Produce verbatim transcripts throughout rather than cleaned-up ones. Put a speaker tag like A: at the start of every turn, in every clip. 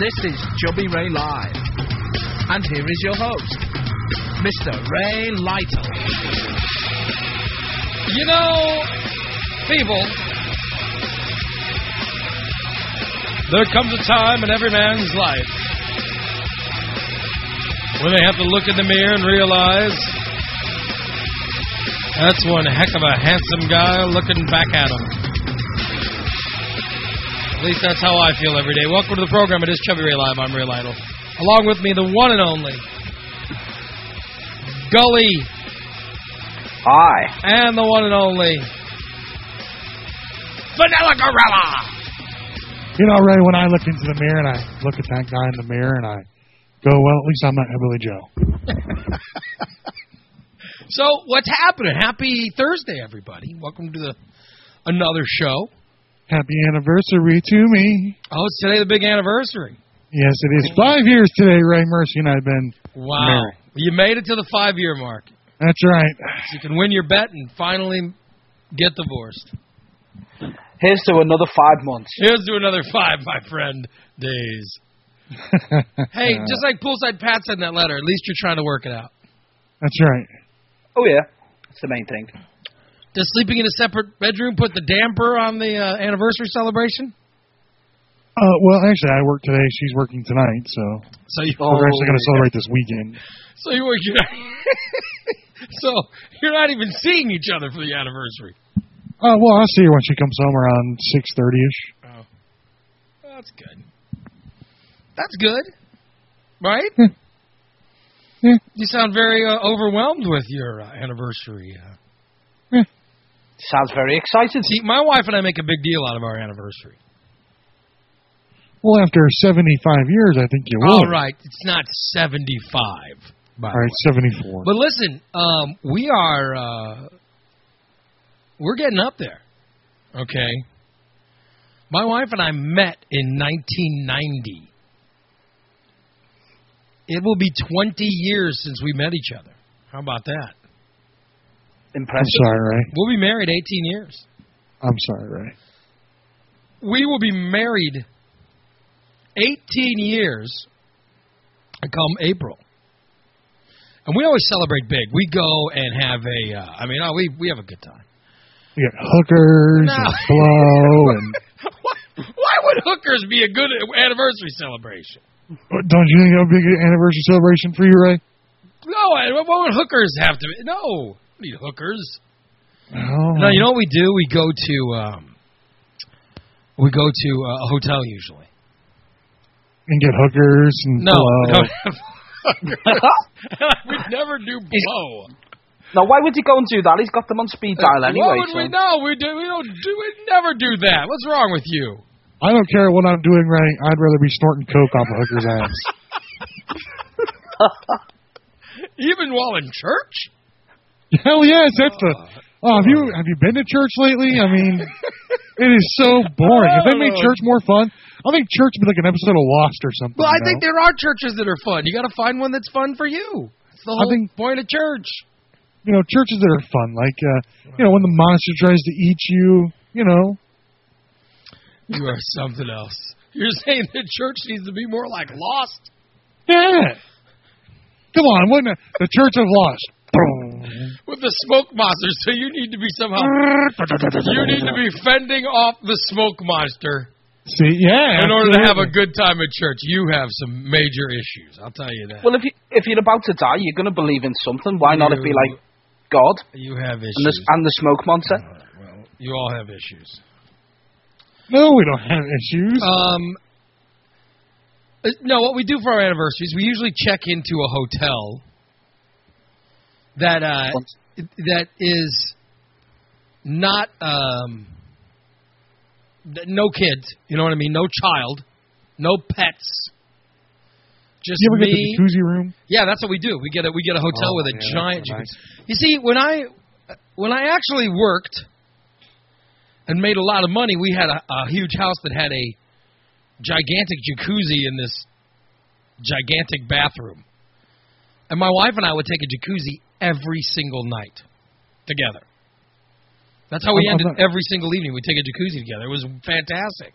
A: This is Chubby Ray Live. And here is your host, Mister Ray Lytle.
B: You know, people, there comes a time in every man's life when they have to look in the mirror and realize that's one heck of a handsome guy looking back at him. At least that's how I feel every day. Welcome to the program. It is Chubby Ray Live. I'm Ray Lytle. Along with me, the one and only Gully.
C: Hi.
B: And the one and only Vanilla Gorilla.
D: You know, Ray, when I look into the mirror and I look at that guy in the mirror and I go, well, at least I'm not Billy Joe.
B: So, what's happening? Happy Thursday, everybody. Welcome to the another show.
D: Happy anniversary to me.
B: Oh, it's today the big anniversary.
D: Yes, it is. Five years today, Ray. Mercy and I have been
B: Wow.
D: married.
B: You made it to the five-year mark.
D: That's right.
B: So you can win your bet and finally get divorced.
C: Here's to another five months.
B: Here's to another five, my friend, days. Hey, just like Poolside Pat said in that letter, at least you're trying to work it out.
D: That's right.
C: Oh, yeah. That's the main thing.
B: Does sleeping in a separate bedroom put the damper on the uh, anniversary celebration?
D: Uh, well, actually, I work today. She's working tonight, so,
B: So, you,
D: so we're actually going to celebrate this weekend.
B: so, you, you're not, so you're not even seeing each other for the anniversary.
D: Uh, well, I'll see her when she comes home around six thirty-ish.
B: Oh, that's good. That's good, right?
D: Yeah. Yeah.
B: You sound very uh, overwhelmed with your uh, anniversary. Uh.
D: Yeah.
C: Sounds very excited.
B: See, my wife and I make a big deal out of our anniversary.
D: Well, after seventy-five years, I think you will.
B: All right, it's not seventy-five. By
D: All right, seventy-four.
B: But listen, um, we are uh, we're getting up there. Okay, my wife and I met in nineteen ninety. It will be twenty years since we met each other. How about that?
C: Impressive.
D: I'm sorry, Ray.
B: We'll be married eighteen years.
D: I'm sorry, Ray.
B: We will be married eighteen years come April. And we always celebrate big. We go and have a, uh, I mean, oh, we we have a good time.
D: We got hookers
B: No.
D: and blow and...
B: why, why would hookers be a good anniversary celebration?
D: Don't you think that would be a good anniversary celebration for you, Ray?
B: No, I- what would hookers have to be? No, we need hookers.
D: Oh.
B: No, you know what we do? We go to, um, we go to uh, a hotel usually.
D: And get hookers and
B: No,
D: blow.
B: we don't have hookers. We never do blow.
C: Now, why would he go and do that? He's got them on speed dial anyway.
B: Why would
C: so.
B: we? No, we do. We don't do. We never do that. What's wrong with you?
D: I don't care what I'm doing, Ray. I'd rather be snorting coke off a hooker's ass.
B: Even while in church?
D: Hell yes, that's the... Oh, have you have you been to church lately? I mean, it is so boring. If they made church more fun, I think church would be like an episode of Lost or something.
B: Well, I
D: you know?
B: think there are churches that are fun. You got to find one that's fun for you. It's the whole
D: think-
B: point of church.
D: You know, churches that are fun, like, uh, you know, when the monster tries to eat you, you know.
B: You are something else. You're saying that church needs to be more like Lost?
D: Yeah. Come on, wouldn't it? The Church of Lost.
B: With the smoke monsters, so you need to be somehow... you need to be fending off the smoke monster.
D: See, yeah.
B: In order to have a
D: absolutely.
B: good time at church. You have some major issues, I'll tell you that.
C: Well, if, you, if you're about to die, you're going to believe in something. Why not it be like God
B: You have issues.
C: and the, and the smoke monster?
B: All right, well, you all have issues.
D: No, we don't have issues.
B: Um, uh, no, what we do for our anniversaries, we usually check into a hotel that uh, that is not um, th- no kids. You know what I mean? No child, no pets. Just
D: you ever
B: me.
D: get the jacuzzi room?
B: Yeah, that's what we do. We get a we get a hotel
D: Oh,
B: with a
D: yeah,
B: giant
D: that's
B: jacuzzi.
D: nice.
B: You see, when I when I actually worked and made a lot of money, we had a, a huge house that had a gigantic jacuzzi in this gigantic bathroom. And my wife and I would take a jacuzzi every single night together. That's how we
D: I'm- I'm
B: ended
D: not-
B: every single evening. We'd take a jacuzzi together. It was fantastic.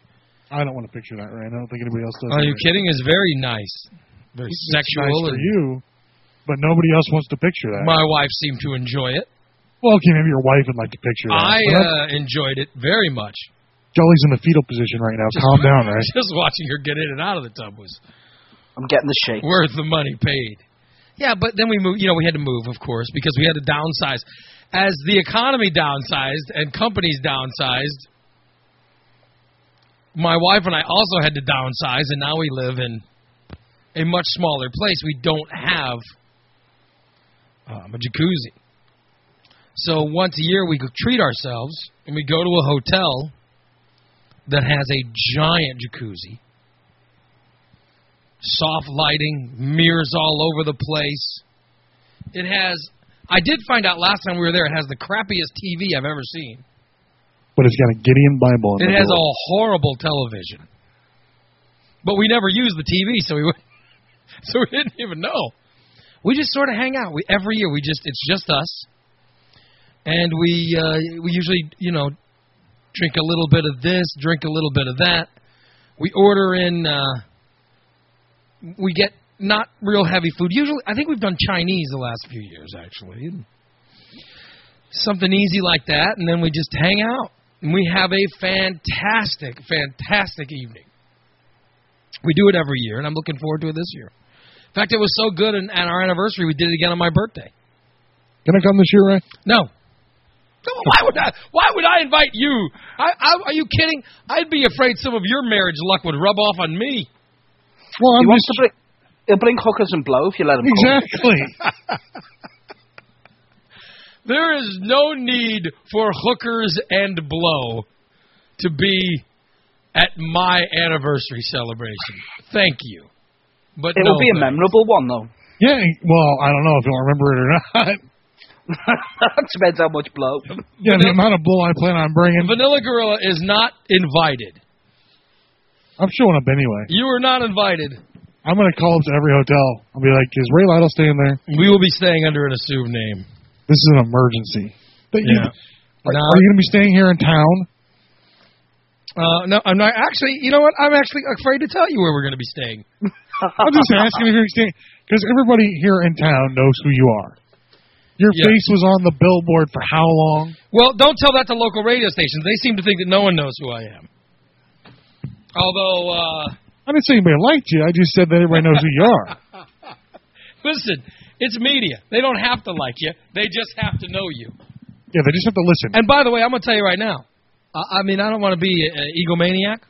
D: I don't want to picture that, Rand. I don't think anybody else does.
B: Are you
D: either.
B: kidding? It's very nice. Very
D: It's
B: sexual.
D: nice for
B: and
D: you, but nobody else wants to picture that.
B: my wife seemed to enjoy it.
D: Well, okay, maybe your wife would like to picture that.
B: I
D: But I'm-
B: uh, enjoyed it very much.
D: Jolly's in the fetal position right now.
B: Just-
D: Calm down, right?
B: Just watching her get in and out of the tub was
C: I'm getting the shake.
B: worth the money paid. Yeah, but then we moved. You know, we had to move, of course, because we had to downsize. As the economy downsized and companies downsized, my wife and I also had to downsize, and now we live in a much smaller place. We don't have um, a jacuzzi. So once a year we could treat ourselves, and we go to a hotel that has a giant jacuzzi, soft lighting, mirrors all over the place. It has, I did find out last time we were there, it has the crappiest T V I've ever seen.
D: But it's got a Gideon Bible in
B: It
D: the
B: has
D: door.
B: a horrible television. But we never use the T V, so we so we didn't even know. We just sort of hang out. We every year we just it's just us. And we uh, we usually, you know, drink a little bit of this, drink a little bit of that. We order in uh, we get not real heavy food. Usually I think we've done Chinese the last few years actually. Something easy like that, and then we just hang out. And we have a fantastic, fantastic evening. We do it every year, and I'm looking forward to it this year. In fact, it was so good and at our anniversary, we did it again on my birthday.
D: Can I come this year, Ray?
B: No. No, why would I? Why would I invite you? I, I, are you kidding? I'd be afraid some of your marriage luck would rub off on me.
D: Well, I'm
C: He wants
D: just...
C: to bring, he'll bring hookers and blow if you let him come.
D: Exactly.
B: There is no need for hookers and blow to be at my anniversary celebration. Thank you. But
C: It
B: no,
C: will be a
B: thanks.
C: memorable one, though.
D: Yeah, well, I don't know if you'll remember it or not.
C: That depends how much blow.
D: Yeah, the amount of bull I plan on bringing.
B: Vanilla Gorilla is not invited.
D: I'm showing up anyway.
B: You are not invited.
D: I'm going to call up to every hotel. I'll be like, is Ray Lytle staying there?
B: We will be staying under an assumed name.
D: This is an emergency. But you,
B: Yeah.
D: are,
B: No.
D: are you going to be staying here in town?
B: Uh, no, I'm not. Actually, you know what? I'm actually afraid to tell you where we're going to be staying.
D: I'm just asking if you're staying. Because everybody here in town knows who you are. Your
B: Yeah.
D: face was on the billboard for how long?
B: Well, don't tell that to local radio stations. They seem to think that no one knows who I am. Although, uh,
D: I didn't say anybody liked you. I just said that everybody knows who you are.
B: listen, it's media. They don't have to like you. They just have to know you.
D: Yeah, they just have to listen.
B: And by the way, I'm going to tell you right now. I, I mean, I don't want to be an egomaniac,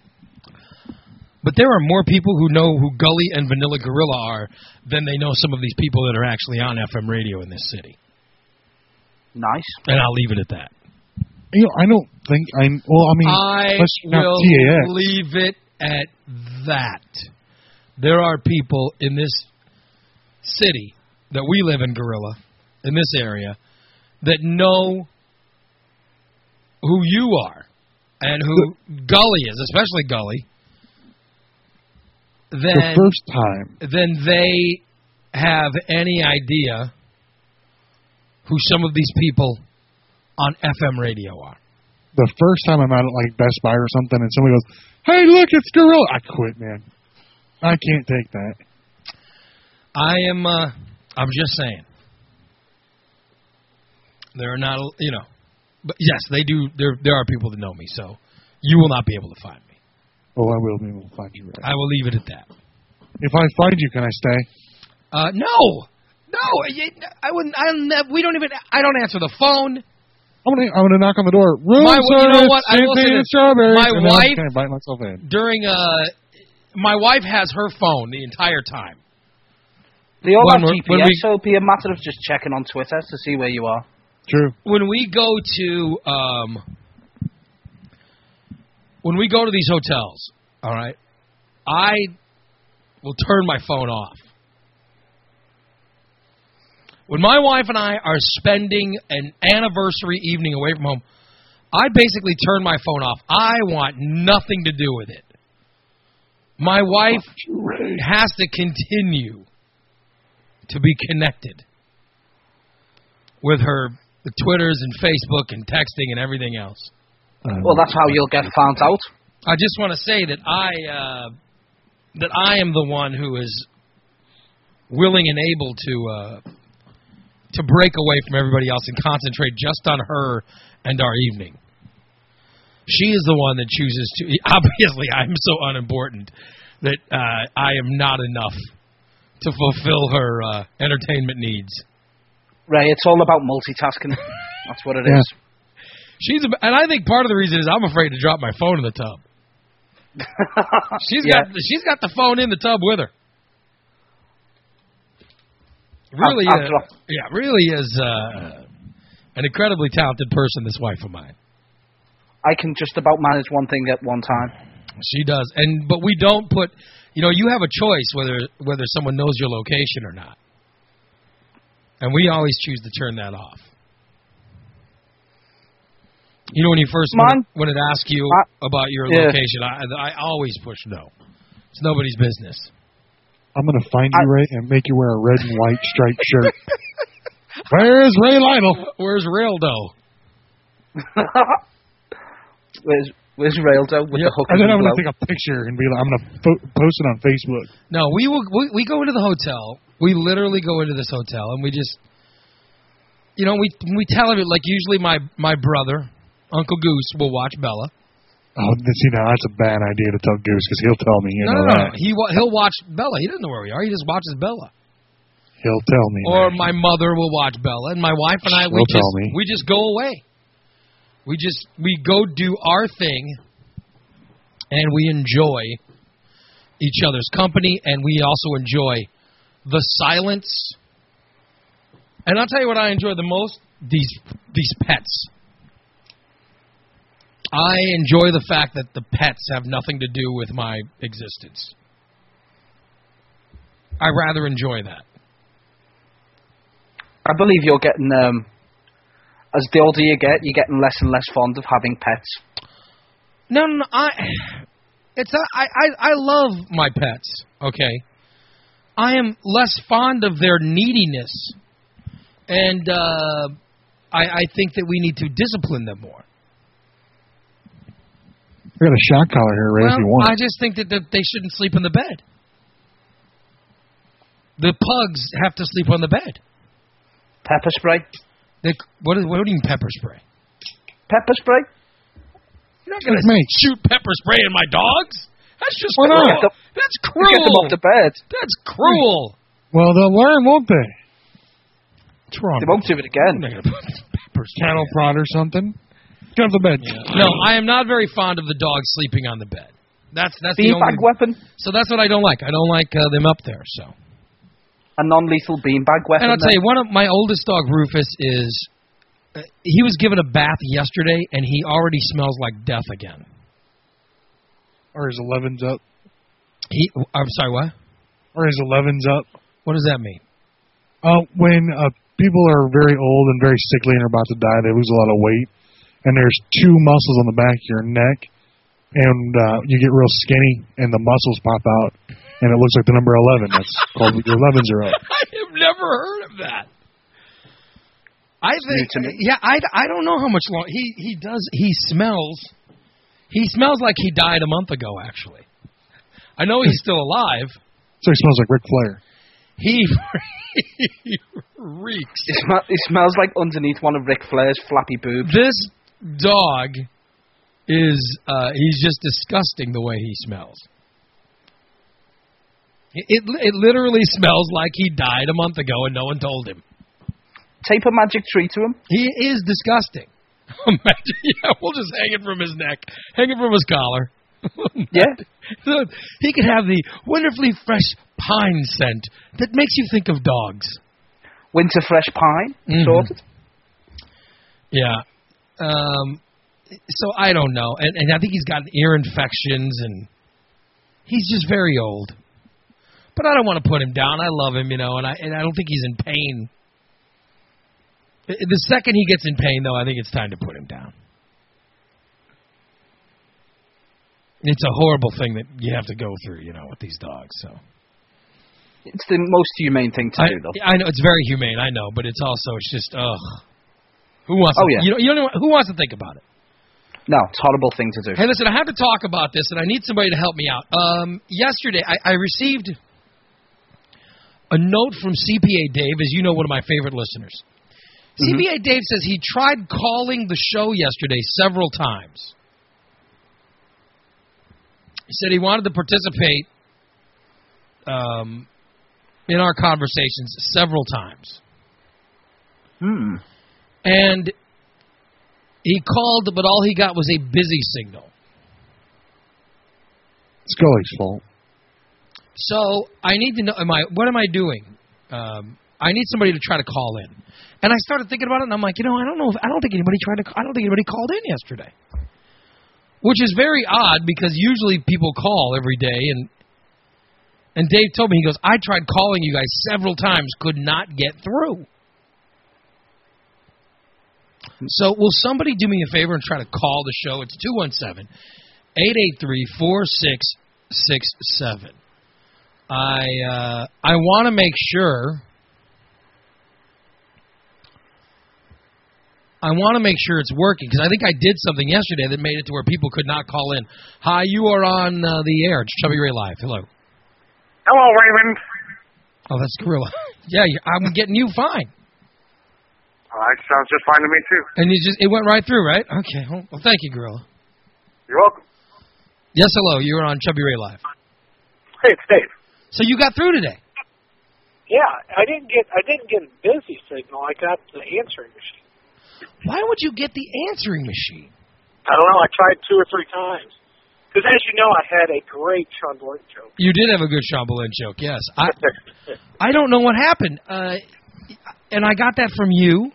B: but there are more people who know who Gully and Vanilla Gorilla are than they know some of these people that are actually on F M radio in this city.
C: Nice.
B: And I'll leave it at that.
D: You know, I don't think I. Well, I mean,
B: I
D: unless you're not
B: will
D: T A X.
B: leave it at that. There are people in this city that we live in, Gorilla, in this area, that know who you are and who Gully is, especially Gully. Then,
D: The first time.
B: then they have any idea who some of these people on F M radio are.
D: The first time I'm out at like Best Buy or something, and somebody goes, "Hey, look, it's Gorilla!" I quit, man. I can't take that.
B: I am. Uh, I'm just saying. There are not, you know, but yes, they do. There, there are people that know me, so you will not be able to find me.
D: Oh, I will be able to find you, Ray.
B: I will leave it at that.
D: If I find you, can I stay?
B: Uh, no, no, you- I wouldn't. I don't. have- We don't even. I don't answer the phone.
D: I'm gonna, I'm gonna knock on the door. Room
B: My- you
D: service,
B: know what? I will say
D: champagne and
B: this.
D: strawberries.
B: My
D: and then I'm
B: wife-
D: gonna bite myself in.
B: During uh, my wife has her phone the entire time.
C: They all
B: When
C: have
B: we're-
C: G P S,
B: when we-
C: so it'll be a matter of just checking on Twitter to see where you are.
D: True.
B: When we go to um, when we go to these hotels, all right, I will turn my phone off. When my wife and I are spending an anniversary evening away from home, I basically turn my phone off. I want nothing to do with it. My wife has to continue to be connected with her the Twitters and Facebook and texting and everything else.
D: Um,
C: Well, that's how you'll get found out.
B: I just want to say that I uh, that I am the one who is willing and able to uh, to break away from everybody else and concentrate just on her and our evening. She is the one that chooses to. Obviously, I'm so unimportant that uh, I am not enough to fulfill her uh, entertainment needs.
C: Ray, it's all about multitasking. That's what it
D: Yeah.
C: is.
B: She's, a, and I think part of the reason is I'm afraid to drop my phone in the tub. She's
C: Yeah.
B: got she's got the phone in the tub with her. Really,
C: I've- I've
B: uh,
C: dropped-
B: yeah, really is uh, an incredibly talented person. This wife of mine.
C: I can just about manage one thing at one time.
B: She does, and but we don't put. You know, you have a choice whether whether someone knows your location or not, and we always choose to turn that off. You know, when you first when it, when it asks you
C: I,
B: about your
C: yeah.
B: location, I, I always push no. It's nobody's business.
D: I'm going to find you,
C: I-
D: Ray, and make you wear a red and white striped shirt. Where's Ray Lytle?
B: Where's Raildo?
C: where's Where's Raildo with
B: Yeah.
C: the hook?
D: And then
C: and
D: I'm going
C: blow?
D: to take a picture and be like, I'm going to fo- post it on Facebook.
B: No, we will. We, we go into the hotel. We literally go into this hotel, and we just, you know, we we tell him like usually my my brother, Uncle Goose, will watch Bella.
D: Oh, see, now that's a bad idea to tell Goose because he'll tell me. You
B: No,
D: know
B: no, no.
D: that.
B: He wa- he'll watch Bella. He doesn't know where we are. He just watches Bella.
D: He'll tell me.
B: Or
D: Ray.
B: my mother will watch Bella, and my wife and I we
D: She'll
B: just
D: tell me.
B: we just go away. We just we go do our thing, and we enjoy each other's company, and we also enjoy the silence. And I'll tell you what I enjoy the most: these these pets. I enjoy the fact that the pets have nothing to do with my existence. I rather enjoy that.
C: I believe you're getting, um, as the older you get, you're getting less and less fond of having pets.
B: No, no, no I, it's a, I, I, I love my pets. Okay, I am less fond of their neediness, and uh, I, I think that we need to discipline them more.
D: I got a shock collar here, Ray,
B: Well,
D: if you want.
B: I just think that, that they shouldn't sleep in the bed. The pugs have to sleep on the bed.
C: Pepper spray?
B: They, what, is, what do you mean pepper spray?
C: Pepper spray?
B: You're not going to
D: Mate.
B: shoot pepper spray in my dogs? That's just
D: Why not?
B: cruel.
C: Get them-
B: That's
C: Get
B: cruel.
C: them off the bed.
B: That's cruel.
D: Well, they'll learn, won't they? What's wrong?
C: They won't do it again.
B: I'm not gonna put pepper spray.
D: Cattle prod or something? Get off the bed.
B: No, I am not very fond of the dogs sleeping on the bed. That's that's the only.
C: Beanbag weapon?
B: So that's what I don't like. I don't like uh, them up there. So.
C: A non-lethal beanbag weapon?
B: And I'll tell
C: then?
B: you, one of my oldest dog, Rufus, is uh, he was given a bath yesterday, and he already smells like death again.
D: Or his eleven's up.
B: He, I'm sorry, what?
D: Or his eleven's up.
B: What does that mean?
D: Uh, when uh, people are very old and very sickly and are about to die, they lose a lot of weight. And there's two muscles on the back of your neck, and uh, you get real skinny, and the muscles pop out, and it looks like the number eleven. That's called your elevens are up.
B: I have never heard of that. I think,
C: new to me.
B: yeah, I, I don't know how much long he he does. He smells. He smells like he died a month ago. Actually, I know he's still alive.
D: So he smells like Ric Flair.
B: He, he reeks.
C: It, sm- it smells like underneath one of Ric Flair's flappy boobs.
B: This dog is, uh, he's just disgusting the way he smells. It, it it literally smells like he died a month ago and no one told him.
C: Tape a magic tree to him.
B: He is disgusting. Imagine, yeah, we'll just hang it from his neck, hang it from his collar.
C: Yeah.
B: So he could have the wonderfully fresh pine scent that makes you think of dogs.
C: Winter fresh pine.
B: Mhm.
C: Sorted.
B: Yeah. Um, so I don't know. And, and I think he's got ear infections, and he's just very old. But I don't want to put him down. I love him, you know, and I and I don't think he's in pain. The second he gets in pain, though, I think it's time to put him down. It's a horrible thing that you have to go through, you know, with these dogs. So
C: It's the most humane thing to
B: I,
C: do, though.
B: I know it's very humane, I know, but it's also it's just ugh. Who wants?
C: Oh,
B: to,
C: yeah.
B: You know, you don't know, who wants to think about it?
C: No, it's a horrible thing to do.
B: Hey, listen, I have to talk about this, and I need somebody to help me out. Um, yesterday, I, I received a note from C P A Dave, as you know, one of my favorite listeners. Mm-hmm. C P A Dave says he tried calling the show yesterday several times. He said he wanted to participate um, in our conversations several times.
C: Hmm.
B: And he called, but all he got was a busy signal.
D: Scully's fault.
B: So I need to know, am I, what am I doing? Um, I need somebody to try to call in. And I started thinking about it, and I'm like, you know, I don't know if, I don't think anybody tried to, I don't think anybody called in yesterday. Which is very odd, because usually people call every day, and and Dave told me, he goes, I tried calling you guys several times, could not get through. So will somebody do me a favor and try to call the show? It's two one seven, eight eight three, four six six seven. I uh, I want to make sure I want to make sure it's working, because I think I did something yesterday that made it to where people could not call in. Hi, you are on uh, the air. It's Chubby Ray Live. Hello.
E: Hello, Raymond.
B: Oh, that's Gorilla. Yeah, I'm getting you fine.
E: All right, sounds just fine to me, too.
B: And you just it went right through, right? Okay. Well, thank you, Gorilla.
E: You're welcome.
B: Yes, hello. You are on Chubby Ray Live.
E: Hey, it's Dave.
B: So you got through today?
E: Yeah, I didn't get I didn't get a busy signal. I got the answering machine.
B: Why would you get the answering machine?
E: I don't know. I tried two or three times. Because, as you know, I had a great Sean Boyd joke.
B: You did have a good Sean Boyd joke, yes. I I don't know what happened. Uh, and I got that from you.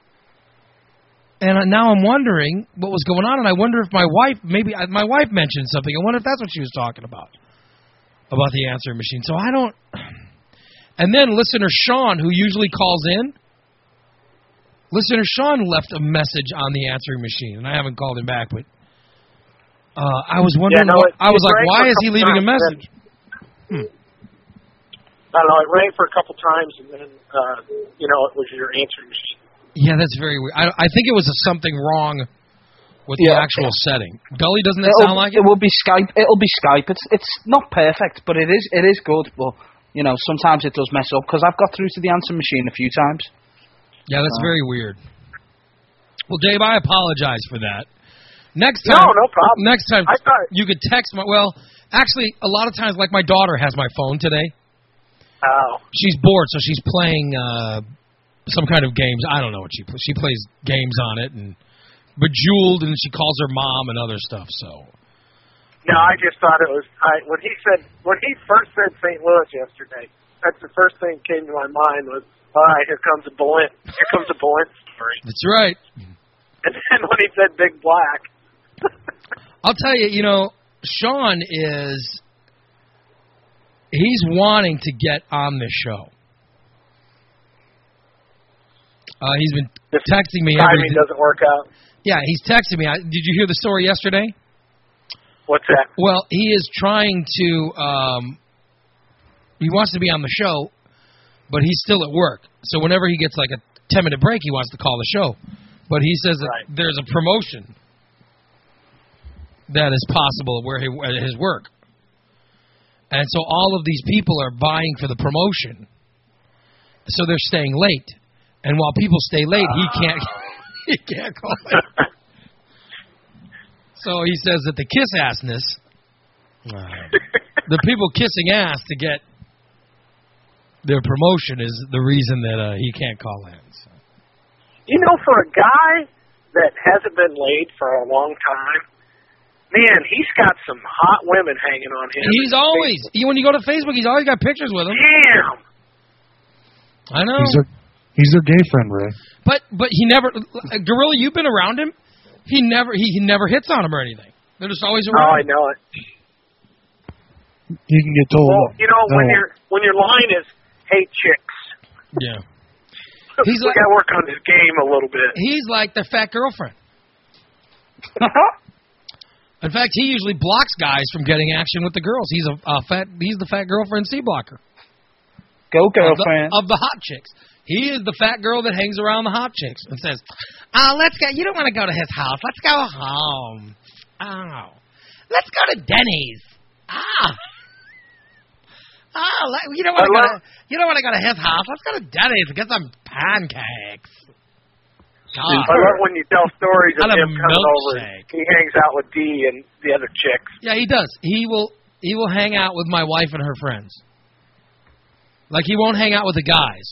B: And now I'm wondering what was going on. And I wonder if my wife, maybe my wife mentioned something. I wonder if that's what she was talking about, about the answering machine. So I don't. And then listener Sean, who usually calls in, listener Sean left a message on the answering machine, and I haven't called him back, but uh, I was wondering,
E: yeah, no,
B: what,
E: it,
B: I was
E: it
B: like, why is he leaving a
E: times,
B: message?
E: Then, hmm. I don't know, it rang for a couple times, and then, uh, you know, it was your answering machine.
B: Yeah, that's very weird. I, I think it was a, something wrong with
C: yeah.
B: the actual setting. Gully, doesn't it
C: it'll,
B: sound like it?
C: It will be Skype. It'll be Skype. It's it's not perfect, but it is it is good. But, you know, sometimes it does mess up, because I've got through to the answer machine a few times.
B: Yeah, that's uh, very weird. Well, Dave, I apologize for that. Next time,
E: no, no problem.
B: Next time,
E: I thought,
B: you could text my. Well, actually, a lot of times, like my daughter has my phone today.
E: Oh.
B: She's bored, so she's playing uh, some kind of games. I don't know what she plays. She plays games on it and Bejeweled, and she calls her mom and other stuff. So.
E: No, I just thought it was. I, when he said when he first said Saint Louis yesterday, that's the first thing that came to my mind was, all right, here comes a Bulent. Here comes a Bulent story.
B: That's right.
E: And then when he said Big Black.
B: I'll tell you, you know, Sean is, he's wanting to get on this show. Uh, he's been
E: This
B: texting me.
E: Timing
B: every,
E: doesn't work out.
B: Yeah, he's texting me. I, did you hear the story yesterday?
E: What's that?
B: Well, he is trying to, um, he wants to be on the show, but he's still at work. So whenever he gets like a ten-minute break, he wants to call the show. But he says that
E: right.
B: there's a promotion that is possible where he, at his work. And so all of these people are vying for the promotion. So they're staying late. And while people stay late, he can't he can't call it. So he says that the kiss-assness, uh, the people kissing ass to get their promotion is the reason that uh, he can't call in. So.
E: You know, for a guy that hasn't been laid for a long time, man, he's got some hot women hanging on him.
B: He's always, he, when you go to Facebook, he's always got pictures with him.
E: Damn.
B: I know.
D: He's their, he's their gay friend, Ray.
B: But but he never, Gorilla, you've been around him. He never he, he never hits on him or anything. They're just always around.
E: Oh, I know it.
D: You can get told.
E: Well, you know,
D: no.
E: when your when your line is, "Hey, chicks."
B: Yeah. He's
E: we
B: like,
E: got to work on his game a little bit.
B: He's like the fat girlfriend. In fact, he usually blocks guys from getting action with the girls. He's a, a fat. He's the fat girlfriend C blocker.
C: Go girlfriend
B: of the, of the hot chicks. He is the fat girl that hangs around the hot chicks and says, "Oh, let's go. You don't want to go to his house. Let's go home. Oh, let's go to Denny's. Ah, oh, let, you don't want to go. To, you don't want to go to his house. Let's go to Denny's and get some pancakes." God.
E: I love when you tell stories of
B: On a
E: him coming over.
B: milkshake.
E: He hangs out with Dee and the other chicks.
B: Yeah, he does. He will. He will hang out with my wife and her friends. Like he won't hang out with the guys.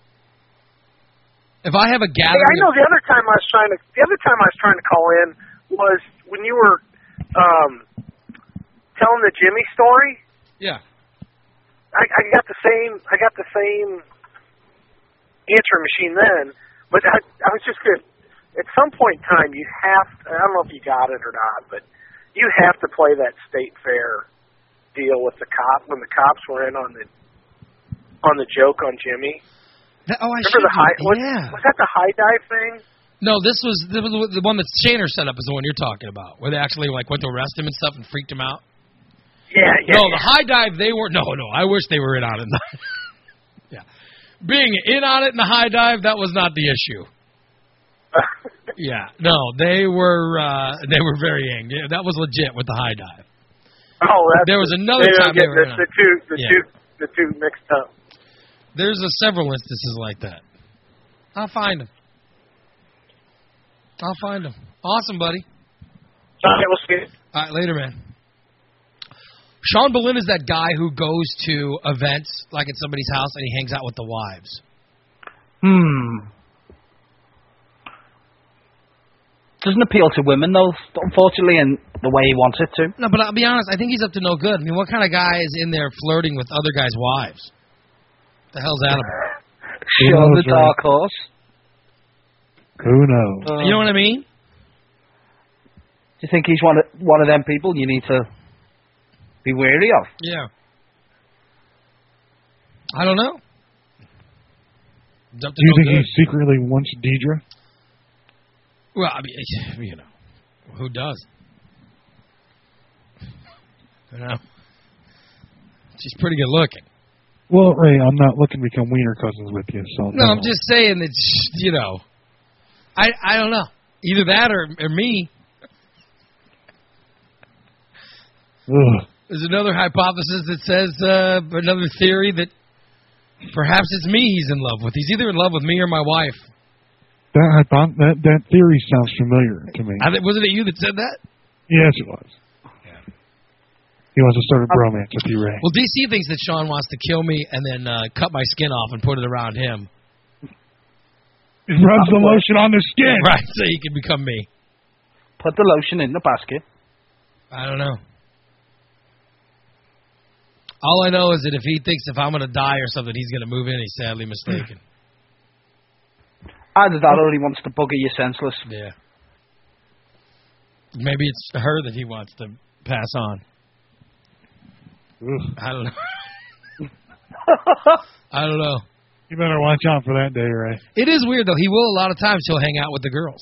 B: If I have a gathering,
E: Hey, I know the other time I was trying to. The other time I was trying to call in was when you were um, telling the Jimmy story.
B: Yeah.
E: I, I got the same. I got the same answering machine then, but I, I was just good. At some point in time, you have. To, I don't know if you got it or not, but you have to play that state fair deal with the cop when the cops were in on the on the joke on Jimmy.
B: That, oh, I
E: Remember the high? Was,
B: yeah.
E: was that the high dive thing?
B: No, this was, this was the one that Shaner set up is the one you're talking about, where they actually like went to arrest him and stuff and freaked him out.
E: Yeah, yeah.
B: No,
E: yeah.
B: the high dive they were. No, no, I wish they were in on it. Yeah, being in on it in the high dive, that was not the issue. Yeah, no, they were uh, they were very angry. That was legit with the high dive.
E: Oh, that's
B: There was another
E: they
B: time
E: don't
B: they
E: get
B: were
E: the,
B: in
E: the two, the
B: Yeah.
E: two, the two mixed up.
B: There's a several instances like that. I'll find them. I'll find them. Awesome, buddy.
E: All right, we'll see.
B: All right, later, man. Sean Boleyn is that guy who goes to events, like at somebody's house, and he hangs out with the wives.
C: Hmm. Doesn't appeal to women, though, unfortunately, in the way he wants it to.
B: No, but I'll be honest, I think he's up to no good. I mean, what kind of guy is in there flirting with other guys' wives? The hell's that about?
D: Who
C: Sure,
D: knows,
C: the
D: right?
C: dark horse.
D: Who knows?
C: Uh,
B: You know what I mean?
C: Do you think he's one of, one of them people you need to be wary of?
B: Yeah. I don't know. It's up to
D: Do you
B: no
D: think
B: good.
D: he secretly wants Deidre?
B: Well, I mean, you know, who does? You know, she's pretty good looking.
D: Well, Ray, I'm not looking to become wiener cousins with you, so
B: No, I'm just saying that, you know, I I don't know. Either that or, or me.
D: Ugh.
B: There's another hypothesis that says, uh, another theory that perhaps it's me he's in love with. He's either in love with me or my wife.
D: That, hypo- that that theory sounds familiar to me.
B: I think, wasn't it you that said that?
D: Yes, it was.
B: Yeah.
D: He wants to start a bromance with you, Ray.
B: Well, D C thinks that Sean wants to kill me and then uh, cut my skin off and put it around him.
D: He rubs the lotion on the skin.
B: Right, so he can become me.
C: Put the lotion in the basket.
B: I don't know. All I know is that if he thinks if I'm going to die or something, he's going to move in, he's sadly mistaken.
C: Either that or he wants to bugger you senseless.
B: Yeah. Maybe it's her that he wants to pass on.
D: Ugh.
B: I don't know. I don't know.
D: You better watch out for that day, Ray.
B: It is weird, though. He will, a lot of times, he'll hang out with the girls.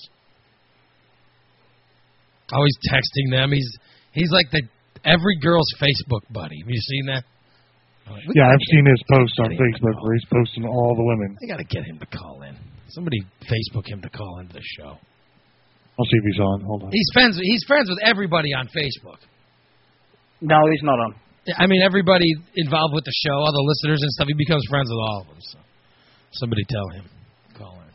B: Always texting them. He's he's like the every girl's Facebook buddy. Have you seen that? Like,
D: Yeah, I've seen his post on
B: Get him to
D: Facebook
B: call.
D: where he's posting all the women.
B: I got to get him to call in. Somebody Facebook him to call into the show.
D: I'll see if he's on. Hold on.
B: He's friends. He's friends with everybody on Facebook.
C: No, he's not on.
B: I mean, everybody involved with the show, all the listeners and stuff. He becomes friends with all of them. So somebody tell him. Call in.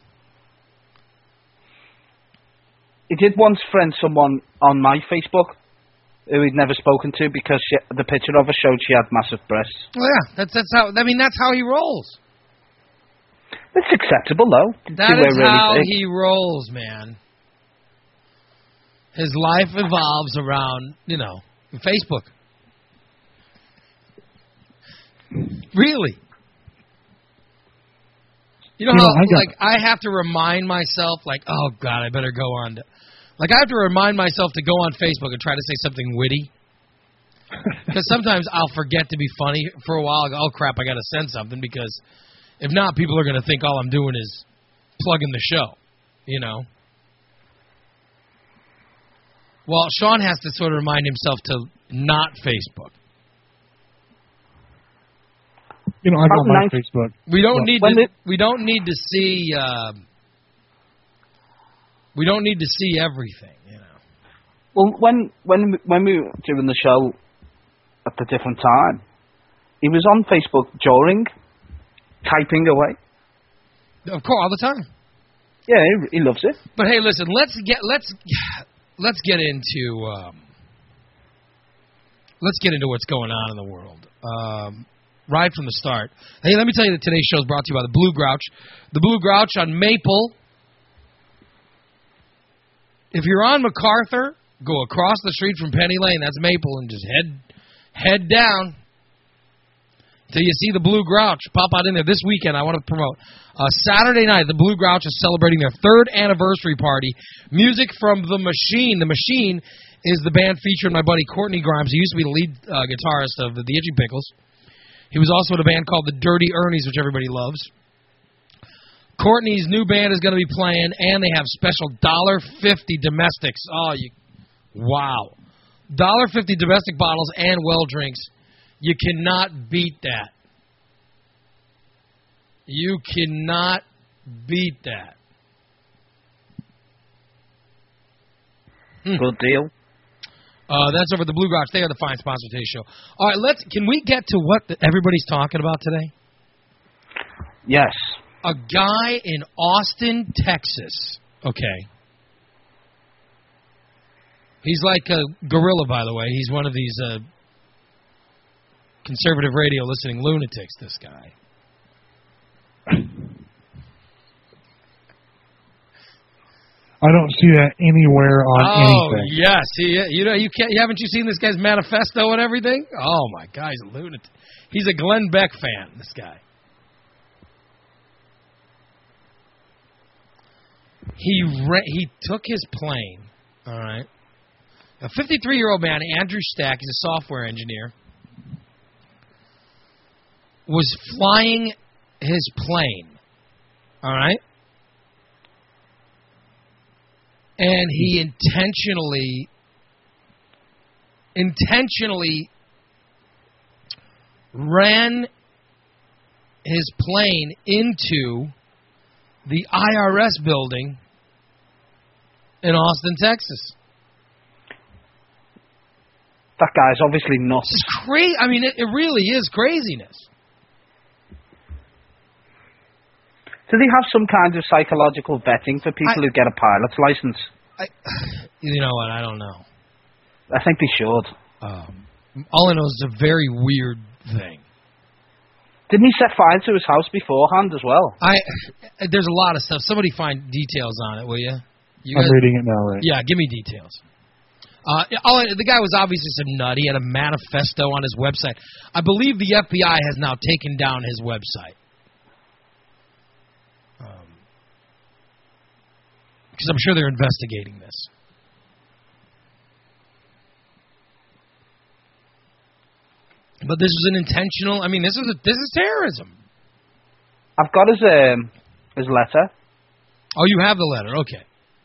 C: He did once friend someone on my Facebook who he'd never spoken to because she, the picture of her showed she had massive breasts.
B: Well, yeah, that's that's how. I mean, that's how he rolls.
C: It's acceptable, though.
B: That
C: to
B: is
C: wear really
B: how
C: big.
B: he rolls, man. His life evolves around, you know, Facebook. Really. You know
D: You
B: how,
D: know, I got-
B: like, I have to remind myself, like, oh, God, I better go on. To, like, I have to remind myself to go on Facebook and try to say something witty. Because sometimes I'll forget to be funny for a while. I go, oh, crap, I got to send something because if not, people are going to think all I'm doing is plugging the show, you know. Well, Sean has to sort of remind himself to not Facebook.
D: You know, I don't like
C: nice.
D: Facebook.
B: We don't
D: Well,
B: need
C: when
B: to.
C: it-
B: We don't need to see. Uh, we don't need to see everything. You know.
C: Well, when when when we were doing the show at the different time, he was on Facebook during, typing away.
B: Of course, all the time.
C: Yeah, he, he loves it.
B: But hey, listen. Let's get let's let's get into um, let's get into what's going on in the world. Um, right from the start. Hey, let me tell you that today's show is brought to you by the Blue Grouch. The Blue Grouch on Maple. If you're on MacArthur, go across the street from Penny Lane. That's Maple, and just head head down till you see the Blue Grouch. Pop out in there this weekend. I want to promote uh, Saturday night. The Blue Grouch is celebrating their third anniversary party. Music from The Machine. The Machine is the band featuring my buddy Courtney Grimes. He used to be the lead uh, guitarist of the, the Itchy Pickles. He was also in a band called the Dirty Ernies, which everybody loves. Courtney's new band is going to be playing, and they have special one dollar fifty domestics. Oh, you, wow. one dollar fifty domestic bottles and well drinks. You cannot beat that. You cannot beat that. Hmm.
C: Good deal.
B: Uh, that's over at the Blue Grouch. They are the fine sponsor of today's show. All right, let's. Can we get to what the, everybody's talking about today?
C: Yes.
B: A guy in Austin, Texas. Okay. He's like a gorilla, by the way. He's one of these uh, conservative radio listening lunatics, this guy.
D: I don't see that anywhere on
B: oh,
D: anything.
B: yes. He, you know, you can't. Haven't you seen this guy's manifesto and everything? Oh, my God. He's a lunatic. He's a Glenn Beck fan, this guy. He re- he took his plane, all right. A fifty-three-year-old man, Andrew Stack, he's a software engineer, was flying his plane, all right? And he intentionally, intentionally ran his plane into the I R S building in Austin, Texas.
C: That guy's obviously nuts.
B: It's crazy. I mean, it, it really is craziness.
C: Do they have some kind of psychological vetting for people
B: I,
C: who get a pilot's license?
B: I, you know what? I don't know.
C: I think they should.
B: Um, all I know is it's a very weird thing.
C: Didn't he set fire to his house beforehand as well?
B: I there's a lot of stuff. Somebody find details on it, will you? you
D: I'm
B: guys,
D: reading it now, right?
B: Yeah, give me details. Uh, all, the guy was obviously some nut. He had a manifesto on his website. I believe the F B I has now taken down his website. Because I'm sure they're investigating this. But this is an intentional. I mean, this is a, this is terrorism.
C: I've got his um, his letter.
B: Oh, you have the letter. Okay.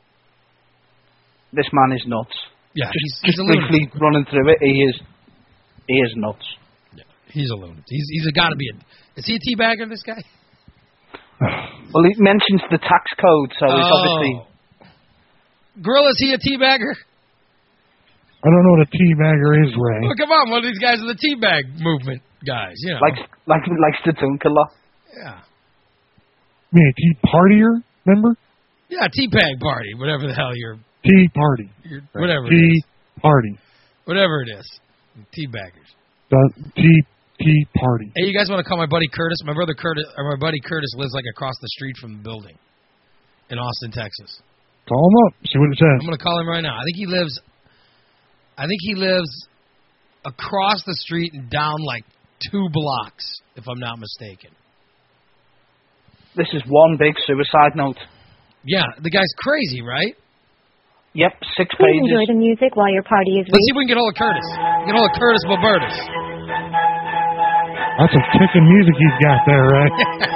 C: This man is nuts.
B: Yeah,
C: just,
B: he's,
C: just
B: he's a
C: briefly
B: lunatic.
C: running through it. He is he is nuts.
B: Yeah, he's a lunatic. He's he's got to be a. Is he a teabagger? This guy?
C: Well, he mentions the tax code, so he's
B: oh.
C: obviously.
B: Gorilla, is he a teabagger?
D: I don't know what a teabagger is, Ray.
B: Well, come on, one of these guys are the teabag movement guys. You know,
C: Likes like likes to dunk a lot.
B: yeah,
D: You mean a tea partier, remember?
B: yeah, teabag party, whatever the hell you're,
D: Tea party.
B: you're whatever it
D: Tea
B: is,
D: party.
B: whatever it is, teabaggers.
D: The tea tea party.
B: Hey, you guys want to call my buddy Curtis? My brother Curtis, or my buddy Curtis lives like across the street from the building in Austin, Texas.
D: Call him up. See what it says.
B: I'm going to call him right now. I think he lives. I think he lives across the street and down like two blocks, if I'm not mistaken.
C: This is one big suicide note.
B: Yeah, the guy's crazy, right?
C: Yep, six
F: Please
C: pages.
F: enjoy the music while your party is
B: Let's see if we can get hold of Curtis. Get hold of Curtis Bobertus.
D: That's some kicking music he's got there, right?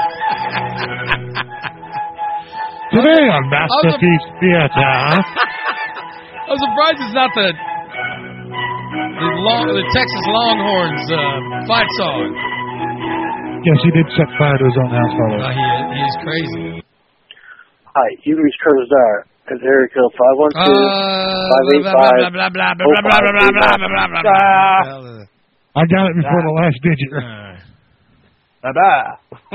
D: Today on Masterpiece Theater.
B: I'm surprised it's not the the, long, the Texas Longhorns uh, fight song.
D: Yes, he did set fire to his own house, by the way.
B: Uh, he, is, he is crazy.
F: Hi, you reached Curtis Dyer at area code five one two, five eight five,
B: blah, blah, blah, blah, blah, blah, blah, blah, blah, blah, blah, blah.
D: I got it before the last digit.
C: Ta-da.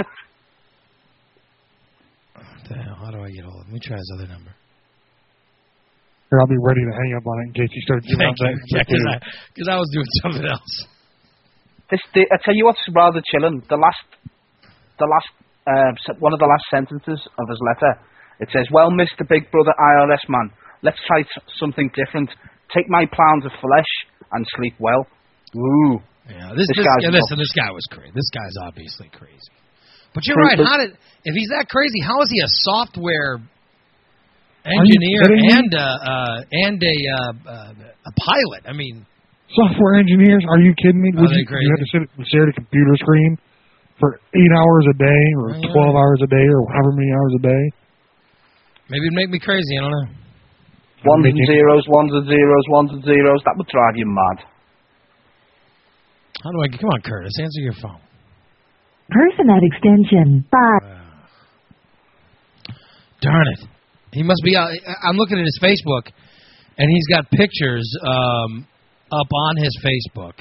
B: What the hell? How do I get hold of him? Let me try his other number.
D: Here, I'll be ready to hang up on it in case you start giving out that.
B: Yeah, because I, I was doing something else.
C: This, the, I tell you what's rather chilling. The last, the last, uh, one of the last sentences of his letter. It says, "Well, Mister Big Brother I R S man, let's try t- something different. Take my pounds of flesh and sleep well." Ooh.
B: Yeah, this,
C: this
B: this
C: guy's
B: yeah, listen, this guy was crazy. This guy's obviously crazy. But you're right. How did if he's that crazy? How is he a software engineer and a uh, and a uh, uh, a pilot? I mean,
D: software engineers? Are you kidding me?
B: Are
D: Would
B: they
D: you,
B: crazy?
D: you have to sit stare at a computer screen for eight hours a day, or
B: oh, yeah.
D: twelve hours a day, or however many hours a day?
B: Maybe it'd make me crazy. I don't know.
C: Ones and zeros, ones and zeros, ones and zeros. That would drive you mad.
B: How do I get... Come on, Curtis. Answer your phone.
G: Person at extension five.
B: Uh, darn it. He must be out... I'm looking at his Facebook, and he's got pictures um, up on his Facebook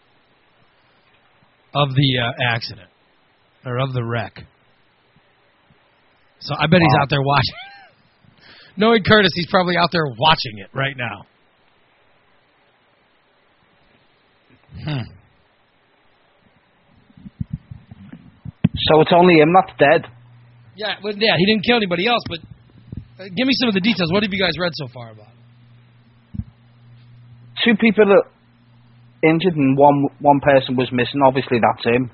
B: of the uh, accident, or of the wreck. So I bet wow. he's out there watching. Knowing Curtis, he's probably out there watching it right now. Hmm.
C: So it's only him that's dead?
B: Yeah, well, yeah, he didn't kill anybody else, but uh, give me some of the details. What have you guys read so far about it?
C: Two people are injured and one one person was missing. Obviously, that's him.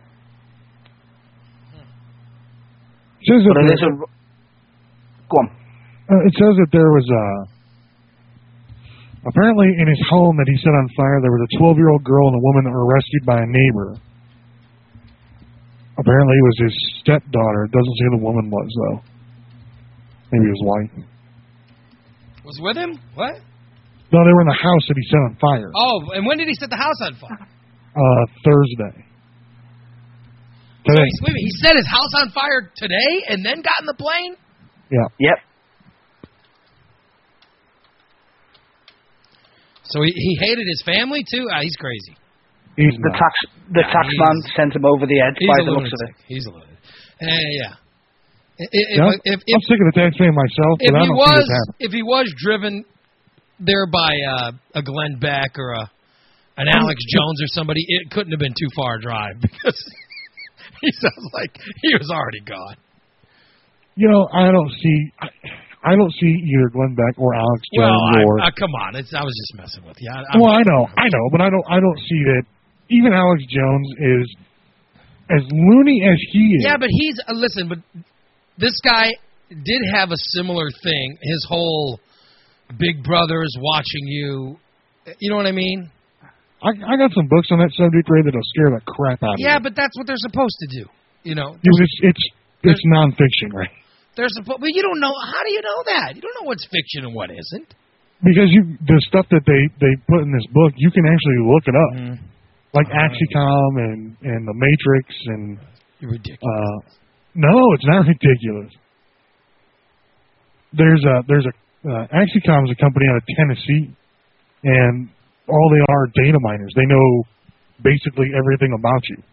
D: Says
C: but
D: that
C: it is a... Go on.
D: Uh, it says that there was a... Apparently, in his home that he set on fire, there was a twelve-year-old girl and a woman that were rescued by a neighbor. Apparently, it was his stepdaughter. It doesn't say who the woman was, though. Maybe his wife.
B: Was with him? What?
D: No, they were in the house that he set on fire.
B: Oh, and when did he set the house on fire?
D: Uh, Thursday.
B: So he, wait a minute, he set his house on fire today and then got in the plane?
D: Yeah.
C: Yep.
B: So he, he hated his family, too? Ah, he's crazy.
D: He's
C: the
D: not.
C: tax the
B: yeah,
C: tax man sent him over the edge by the looks of it.
B: He's a lunatic. Uh, yeah. If,
D: yeah.
B: if, if,
D: I'm sick of the tax man myself,
B: if
D: but I
B: he
D: don't
B: was,
D: see this happen.
B: If he was driven there by uh, a Glenn Beck or a an Alex Jones or somebody, it couldn't have been too far a drive because he sounds like he was already gone.
D: You know, I don't see... I, I don't see either Glenn Beck or Alex Jones
B: well,
D: or...
B: Well, uh, come on. It's, I was just messing with you. I,
D: well, I know. I know, but I don't I don't see that even Alex Jones is as loony as he is.
B: Yeah, but he's... Uh, listen, but this guy did have a similar thing. His whole Big Brother's watching you. You know what I mean?
D: I, I got some books on that subject, Ray, that'll scare the crap out of you.
B: Yeah, but that's what they're supposed to do. You know?
D: It's, it's, it's nonfiction, Ray.
B: They're supposed, but you don't know. How do you know that? You don't know what's fiction and what isn't.
D: Because you, the stuff that they, they put in this book, you can actually look it up,
B: mm.
D: like uh, Axicom and and the Matrix and.
B: You're ridiculous.
D: Uh, no, it's not ridiculous. There's a there's a uh, Axicom is a company out of Tennessee, and all they are data miners. They know basically everything about you.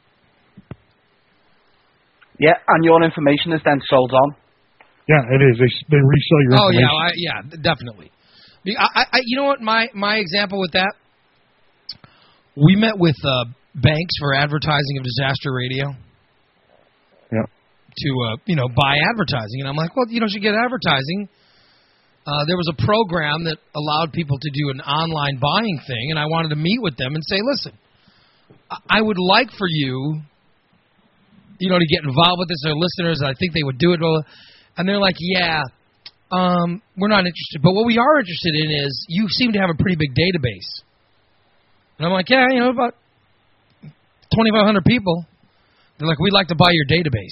C: Yeah, and your information is then sold on.
D: Yeah, it is. They they resell your
B: oh,
D: information.
B: Oh yeah, I, yeah, definitely. I, I, you know what? My my example with that. We met with uh, Banks for advertising of Disaster Radio.
D: Yeah.
B: To uh, you know buy advertising, and I'm like, well, you know, you should get advertising. Uh, there was a program that allowed people to do an online buying thing, and I wanted to meet with them and say, listen, I would like for you. You know, to get involved with this, their listeners, I think they would do it. And they're like, yeah, um, we're not interested. But what we are interested in is you seem to have a pretty big database. And I'm like, yeah, you know, about twenty-five hundred people. They're like, we'd like to buy your database.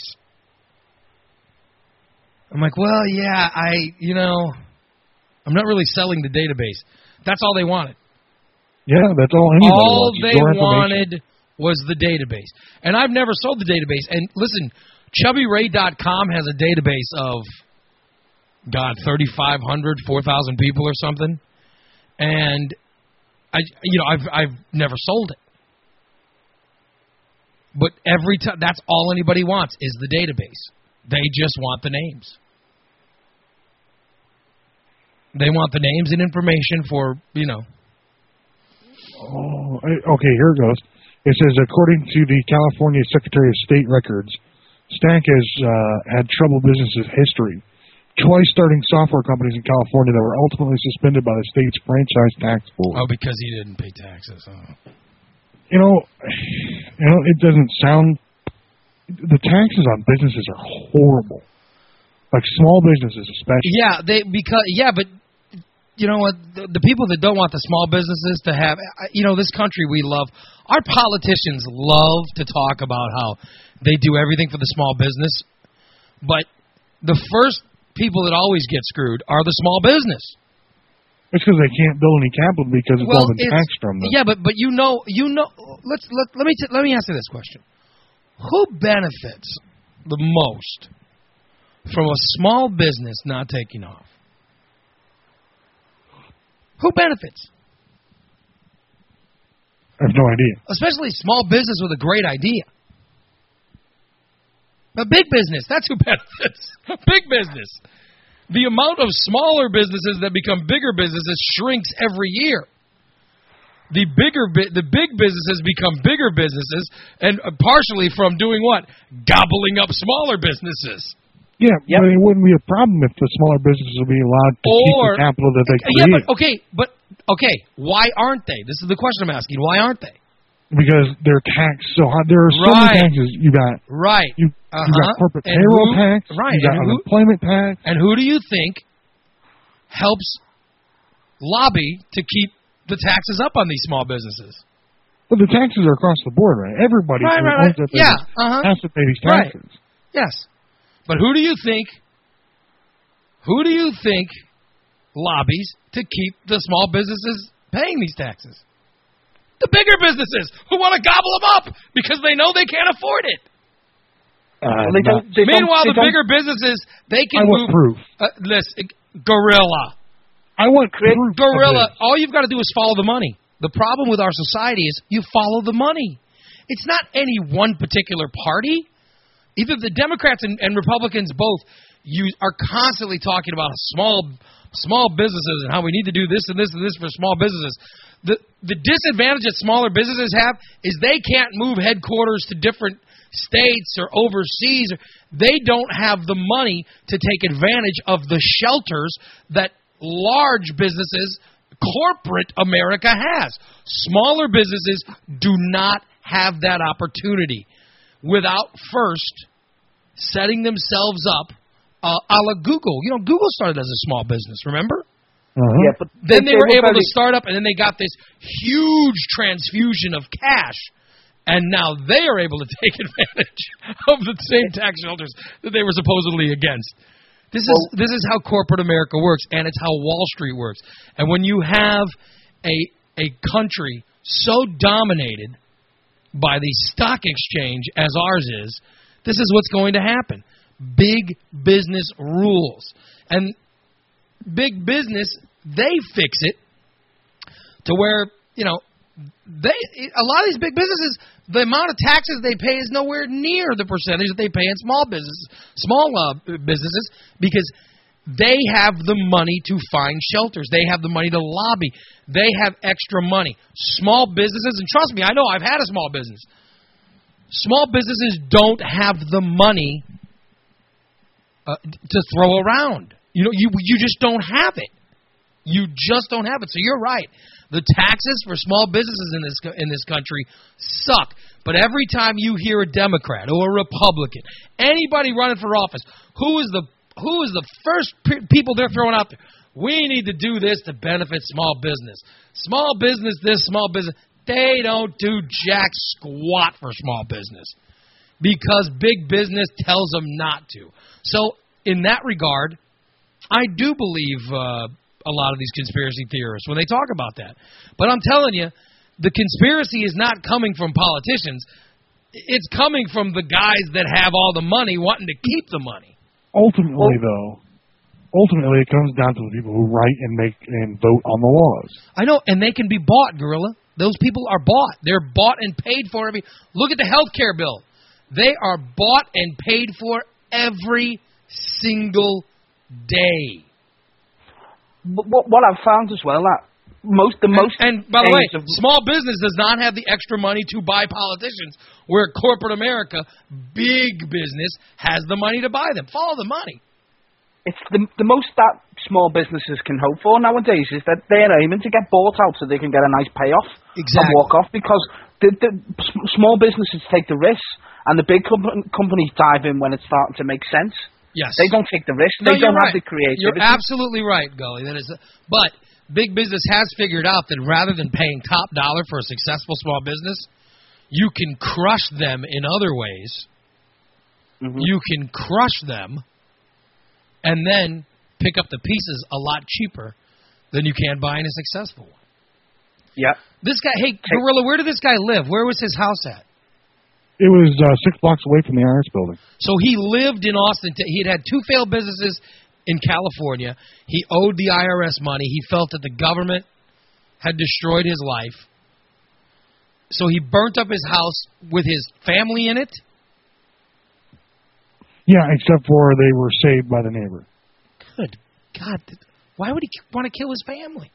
B: I'm like, well, yeah, I, you know, I'm not really selling the database. That's all they wanted.
D: Yeah, that's all anybody
B: All
D: wants.
B: they wanted was the database. And I've never sold the database. And listen, chubby ray dot com has a database of, God, thirty-five hundred, four thousand people or something. And, I, you know, I've I've never sold it. But every time, that's all anybody wants is the database. They just want the names. They want the names and information for, you know.
D: Oh, okay, here it goes. It says, according to the California Secretary of State records, Stack has uh, had troubled business history. Twice starting software companies in California that were ultimately suspended by the state's franchise tax board.
B: Oh, because he didn't pay taxes. Oh.
D: You know, you know, it doesn't sound. The taxes on businesses are horrible, like small businesses especially.
B: Yeah, they because yeah, but you know what? The, the people that don't want the small businesses to have, you know, this country we love. Our politicians love to talk about how they do everything for the small business, but the first people that always get screwed are the small business.
D: It's because they can't build any capital because it's
B: well,
D: all been
B: it's,
D: taxed from them.
B: Yeah, but but you know you know. Let's let let me t- let me ask you this question: who benefits the most from a small business not taking off? Who benefits?
D: I have no idea.
B: Especially small business with a great idea. But big business, that's who benefits. Big business. The amount of smaller businesses that become bigger businesses shrinks every year. The bigger, bi- the big businesses become bigger businesses, and partially from doing what? Gobbling up smaller businesses.
D: Yeah,
C: Yep.
D: but it wouldn't be a problem if the smaller businesses would be allowed to
B: Or,
D: keep the capital that they create.
B: Yeah, but okay, but okay, why aren't they? This is the question I'm asking. Why aren't they?
D: Because they're taxed so high. There are so
B: Right.
D: many taxes. You got
B: Right.
D: you,
B: Uh-huh.
D: you got corporate
B: And
D: payroll
B: who-
D: tax.
B: right,
D: You got
B: and who-
D: unemployment tax.
B: And who do you think helps lobby to keep the taxes up on these small businesses?
D: But the taxes are across the board, right? Everybody
B: Right,
D: who
B: right,
D: owns
B: right.
D: that business
B: Yeah, uh-huh.
D: has to pay these
B: Right.
D: taxes.
B: Yes. But who do you think who do you think lobbies to keep the small businesses paying these taxes? The bigger businesses who want to gobble them up because they know they can't afford it.
D: Uh,
C: Well, they
D: not-
C: don't, they
B: Meanwhile,
C: don't,
B: the
C: they
B: bigger businesses, they can
D: I want
B: move.
D: proof.
B: Uh, listen, Gorilla.
D: I want proof. of
B: Gorilla,
D: this.
B: all you've got to do is follow the money. The problem with our society is you follow the money. It's not any one particular party. Either the Democrats and, and Republicans both you are constantly talking about small small businesses and how we need to do this and this and this for small businesses. The the disadvantage that smaller businesses have is they can't move headquarters to different states or overseas. They don't have the money to take advantage of the shelters that large businesses, corporate America has. Smaller businesses do not have that opportunity without first setting themselves up uh, a la Google. You know, Google started as a small business, remember?
D: Uh-huh.
C: Yeah, but
B: Then they, were able
C: very,
B: to start up, and then they got this huge transfusion of cash, and now they are able to take advantage of the same tax shelters that they were supposedly against. This is
C: Well-
B: this is how corporate America works, and it's how Wall Street works. And when you have a a country so dominated by the stock exchange as ours is, this is what's going to happen. Big business rules. And big business, they fix it to where, you know, they a lot of these big businesses, the amount of taxes they pay is nowhere near the percentage that they pay in small businesses, small uh, businesses, because they have the money to find shelters. They have the money to lobby. They have extra money. Small businesses, and trust me, I know I've had a small business. Small businesses don't have the money uh, to throw around. You know, you you just don't have it. You just don't have it. So you're right. The taxes for small businesses in this in this country suck. But every time you hear a Democrat or a Republican, anybody running for office, who is the who is the first pe- people they're throwing out there? We need to do this to benefit small business. Small business, this small business. They don't do jack squat for small business because big business tells them not to. So in that regard, I do believe uh, a lot of these conspiracy theorists when they talk about that. But I'm telling you, the conspiracy is not coming from politicians. It's coming from the guys that have all the money wanting to keep the money.
D: Ultimately, though, ultimately it comes down to the people who write and make and vote on the laws.
B: I know, and they can be bought, Gorilla. Those people are bought. They're bought and paid for. Every Look at the health care bill. They are bought and paid for every single day.
C: But what, what I've found as well, that most the most
B: and, and by the way,
C: of,
B: small business does not have the extra money to buy politicians, where corporate America, big business, has the money to buy them. Follow the money.
C: It's the the most that small businesses can hope for nowadays is that they're aiming to get bought out so they can get a nice payoff
B: exactly.
C: and walk off, because the, the small businesses take the risks and the big com- companies dive in when it's starting to make sense.
B: Yes.
C: They don't take the risk.
B: No,
C: they don't
B: right.
C: have the creativity.
B: You're absolutely right, Gully. That is, a, but big business has figured out that rather than paying top dollar for a successful small business, you can crush them in other ways. Mm-hmm. You can crush them and then pick up the pieces a lot cheaper than you can buying a successful one.
C: Yeah.
B: This guy, hey, Gorilla, where did this guy live? Where was his house at?
D: It was uh, six blocks away from the I R S building. So
B: he lived in Austin. He had had two failed businesses in California. He owed the I R S money. He felt that the government had destroyed his life. So he burnt up his house with his family in it?
D: Yeah, except for they were saved by the neighbor.
B: Good God. Why would he want to kill his family?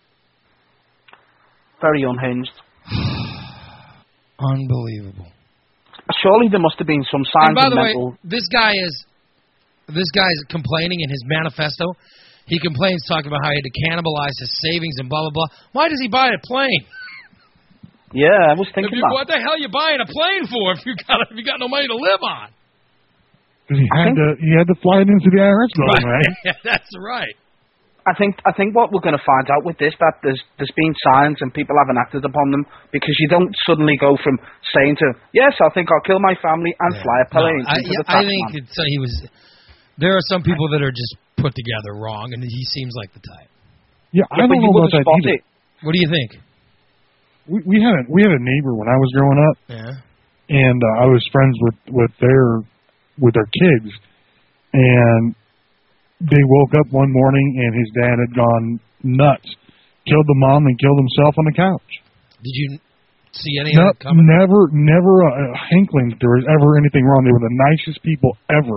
C: Very unhinged.
B: Unbelievable.
C: Surely there must have been some signs
B: and by
C: of
B: the
C: mental...
B: way, this guy is this guy is complaining in his manifesto. He complains talking about how he had to cannibalize his savings and blah, blah, blah. Why does he buy a plane?
C: Yeah, I was thinking
B: you,
C: that.
B: What the hell are you buying a plane for if you got if you got no money to live on?
D: Because he had to he had to fly it into the I R S building, right?
B: right? Yeah, that's right.
C: I think I think what we're going to find out with this, that there's there's been signs and people haven't acted upon them, because you don't suddenly go from saying to, yes, I think I'll kill my family and
B: yeah.
C: fly a plane.
B: No, I, yeah, I think it's, uh, he was. There are some people that are just put together wrong, and he seems like the type.
D: Yeah, I yeah, don't know about that either.
B: It. What do you think?
D: We we had a, we had a neighbor when I was growing up.
B: Yeah.
D: And uh, I was friends with with their with their kids, and they woke up one morning and his dad had gone nuts, killed the mom and killed himself on the couch.
B: Did you see any
D: no,
B: of it coming?
D: Never, never a, a hankling that there was ever anything wrong. They were the nicest people ever.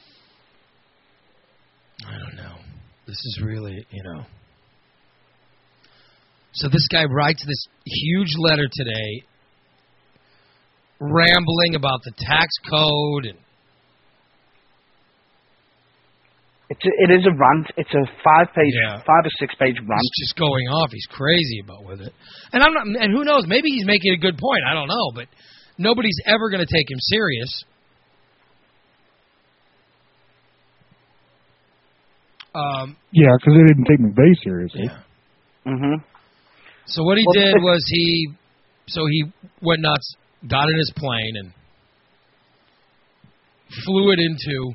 B: I don't know. This is really, you know. So this guy writes this huge letter today, rambling about the tax code and.
C: It's a, it is a rant. It's a five-page,
B: yeah.
C: five or six-page rant.
B: He's just going off. He's crazy about with it, and I'm not. And who knows? Maybe he's making a good point. I don't know, but nobody's ever going to take him serious. Um,
D: yeah, because they didn't take me very seriously.
B: Yeah.
C: Mm-hmm.
B: So what he
C: well,
B: did was he, so he went nuts, got in his plane, and flew it into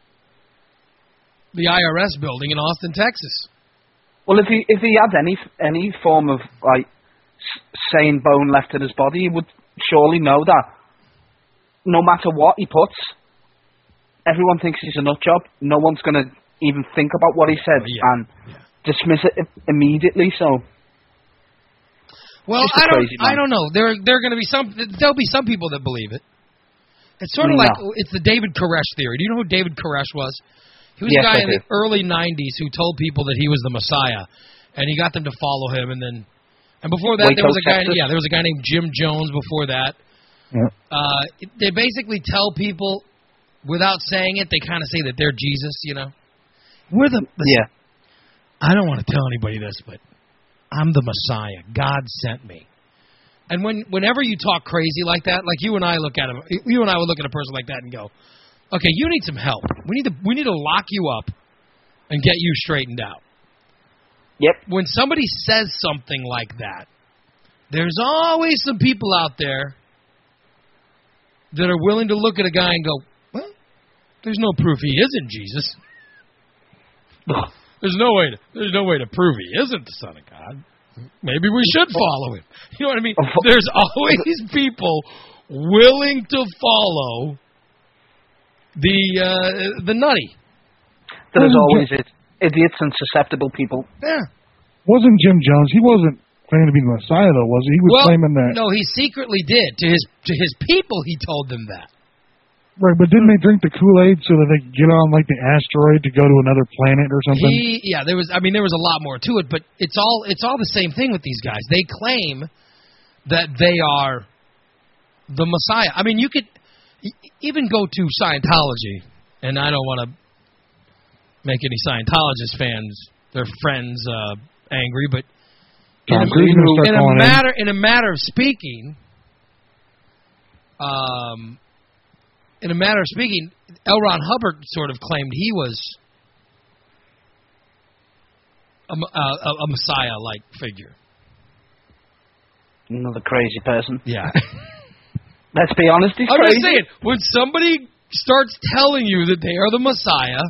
B: the I R S building in Austin, Texas.
C: Well, if he if he had any any form of like sane bone left in his body, he would surely know that no matter what he puts, everyone thinks he's a nut job. No one's going to even think about what he said
B: oh, yeah.
C: and
B: yeah.
C: dismiss it immediately. So,
B: well, I don't I don't know. There there are going to be some there'll be some people that believe it. It's sort of no. like it's the David Koresh theory. Do you know who David Koresh was? He was
C: yes,
B: a guy
C: I
B: in
C: do.
B: the early nineties who told people that he was the Messiah, and he got them to follow him. And then, and before that,
C: Waco,
B: there was a guy.
C: Texas.
B: Yeah, there was a guy named Jim Jones before that.
D: Yeah.
B: Uh, they basically tell people, without saying it, they kind of say that they're Jesus. You know, we're the. the
C: yeah.
B: I don't want to tell anybody this, but I'm the Messiah. God sent me. And when whenever you talk crazy like that, like you and I look at him, you and I would look at a person like that and go, okay, you need some help. We need to we need to lock you up and get you straightened out.
C: Yep.
B: When somebody says something like that, there's always some people out there that are willing to look at a guy and go, well, there's no proof he isn't Jesus. There's no way to, there's no way to prove he isn't the Son of God. Maybe we should follow him. You know what I mean? There's always people willing to follow the uh, the nutty.
C: There's always idiots and susceptible people.
B: Yeah.
D: Wasn't Jim Jones? He wasn't claiming to be the Messiah, though, was he? He was
B: well,
D: claiming that.
B: No, he secretly did. To his to his people, he told them that.
D: Right, but didn't they drink the Kool-Aid so that they could get on, like, the asteroid to go to another planet or something?
B: He, yeah, there was. I mean, there was a lot more to it, but it's all it's all the same thing with these guys. They claim that they are the Messiah. I mean, you could even go to Scientology, and I don't want to make any Scientologist fans, their friends, uh, angry, but in,
D: Tom
B: a,
D: Cruise gonna
B: in
D: start
B: a matter
D: in.
B: in a matter of speaking, um, in a matter of speaking, L. Ron Hubbard sort of claimed he was a, a, a Messiah-like figure.
C: Another crazy person.
B: Yeah.
C: Let's be honest, he's
B: I'm
C: crazy.
B: just saying, when somebody starts telling you that they are the Messiah,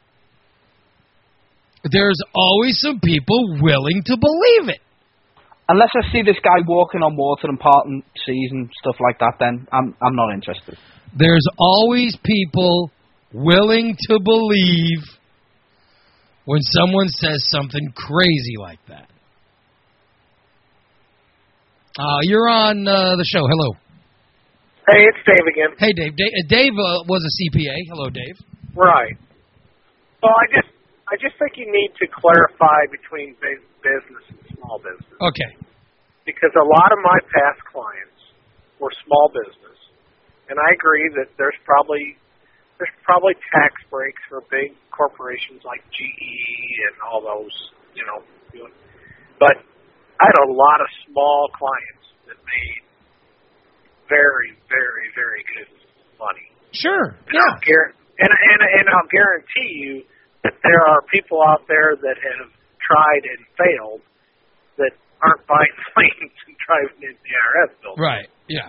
B: there's always some people willing to believe it.
C: Unless I see this guy walking on water and parting seas and stuff like that, then I'm I'm not interested.
B: There's always people willing to believe when someone says something crazy like that. Uh, you're on uh, the show. Hello.
E: Hey, it's Dave again.
B: Hey, Dave. Dave, uh, Dave uh, was a C P A. Hello, Dave.
E: Right. Well, I just I just think you need to clarify between big business and small business.
B: Okay.
E: Because a lot of my past clients were small business, and I agree that there's probably there's probably tax breaks for big corporations like G E and all those, you know. But I had a lot of small clients that made very, very, very good money.
B: Sure.
E: And
B: Yeah.
E: I'll guar- and, and, and I'll guarantee you that there are people out there that have tried and failed that aren't buying planes and driving into the I R S building.
B: Right. Yeah.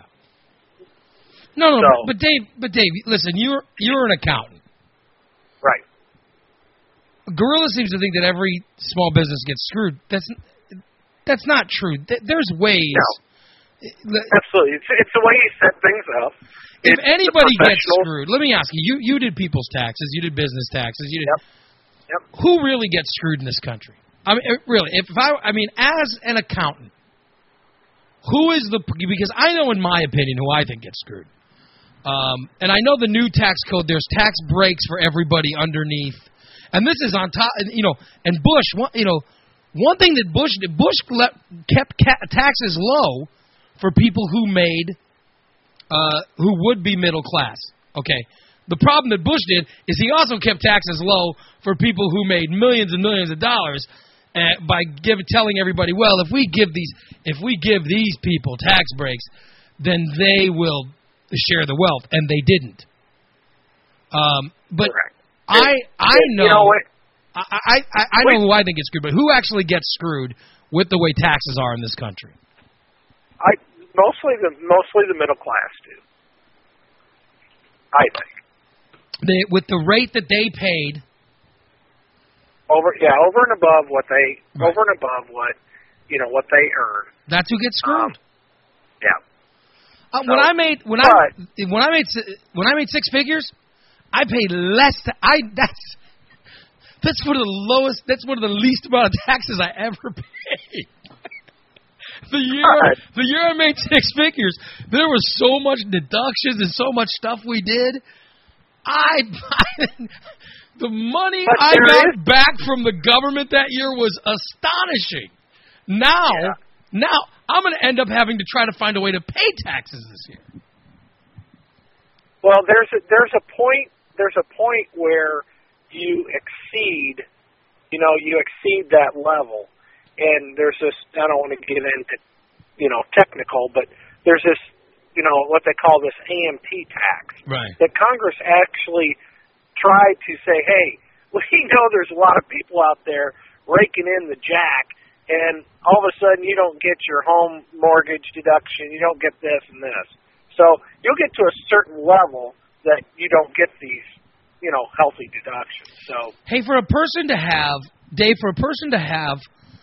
B: No, no,
E: So-
B: but Dave, but Dave, listen, you're you're an accountant.
E: Right.
B: Gorilla seems to think that every small business gets screwed. That's that's not true. Th- There's ways.
E: No. Absolutely. It's, it's the way you set things up.
B: If
E: It's
B: anybody
E: the
B: gets
E: professional-
B: screwed, let me ask you. You you did people's taxes. You did business taxes. You did.
E: Yep. Yep.
B: Who really gets screwed in this country? I mean, uh, really. If I, I mean, as an accountant, who is the? Because I know, in my opinion, who I think gets screwed. Um, and I know the new tax code. There's tax breaks for everybody underneath, and this is on top. You know, and Bush. You know, one thing that Bush did, Bush let, kept ca- taxes low for people who made, uh, who would be middle class. Okay. The problem that Bush did is he also kept taxes low for people who made millions and millions of dollars uh, by give, telling everybody, well, if we give these, if we give these people tax breaks, then they will share the wealth, and they didn't. Um, but
E: Correct.
B: I, I know,
E: You know what?
B: I, I, I know who I think gets screwed, but who actually gets screwed with the way taxes are in this country?
E: I mostly the mostly the middle class do. I think.
B: They, with the rate that they paid,
E: Over yeah, over and above what they
B: Right.
E: over and above what you know what they earn.
B: that's who gets screwed.
E: Um, yeah.
B: Uh, when
E: So,
B: I made when
E: but-
B: I when I made si- when I made six figures, I paid less. Ta- I that's that's one of the lowest. That's one of the least amount of taxes I ever paid. the year
E: Right.
B: the year I made six figures, there was so much deductions and so much stuff we did. I, I the money
E: But
B: I
E: there
B: got
E: is-
B: back from the government that year was astonishing. Now,
E: Yeah.
B: now I'm going to end up having to try to find a way to pay taxes this year.
E: Well, there's a, there's a point there's a point where you exceed, you know, you exceed that level, and there's this. I don't want to get into, you know, technical, but there's this, you know, what they call this A M T tax.
B: Right.
E: That Congress actually tried to say, hey, we know there's a lot of people out there raking in the jack, and all of a sudden you don't get your home mortgage deduction, you don't get this and this. So you'll get to a certain level that you don't get these, you know, healthy deductions. So
B: Hey, for a person to have, Dave, for a person to have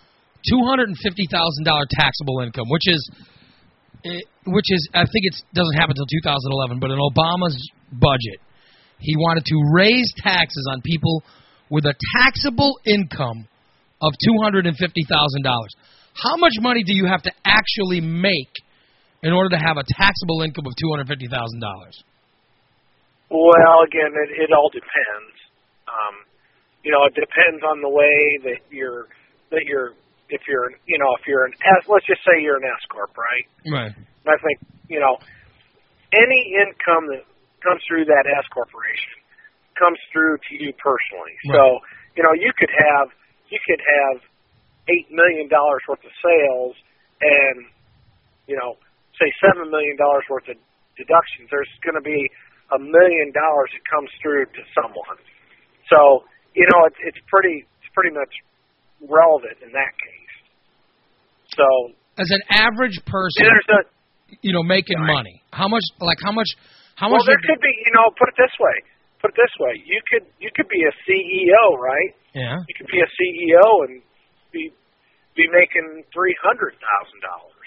B: two hundred fifty thousand dollars taxable income, which is, which is I think it doesn't happen until two thousand eleven, but in Obama's budget, he wanted to raise taxes on people with a taxable income of two hundred fifty thousand dollars. How much money do you have to actually make in order to have a taxable income of two hundred fifty thousand dollars?
E: Well, again, it, it all depends. Um, you know, it depends on the way that you're that you're if you're you know if you're an S, let's just say you're an S corp, right?
B: Right.
E: And I think you know any income that comes through that S corporation comes through to you personally. Right. So you know you could have you could have eight million dollars worth of sales and you know say seven million dollars worth of deductions. There's going to be a million dollars that comes through to someone. So, you know, it's it's pretty it's pretty much relevant in that case. So,
B: as an average person,
E: a,
B: you know, making
E: right.
B: money, how much? Like how much? How
E: well,
B: much?
E: Well, there could be. You know, put it this way. Put it this way. You could you could be a C E O, right?
B: Yeah.
E: You could be a C E O and be be making three hundred thousand dollars.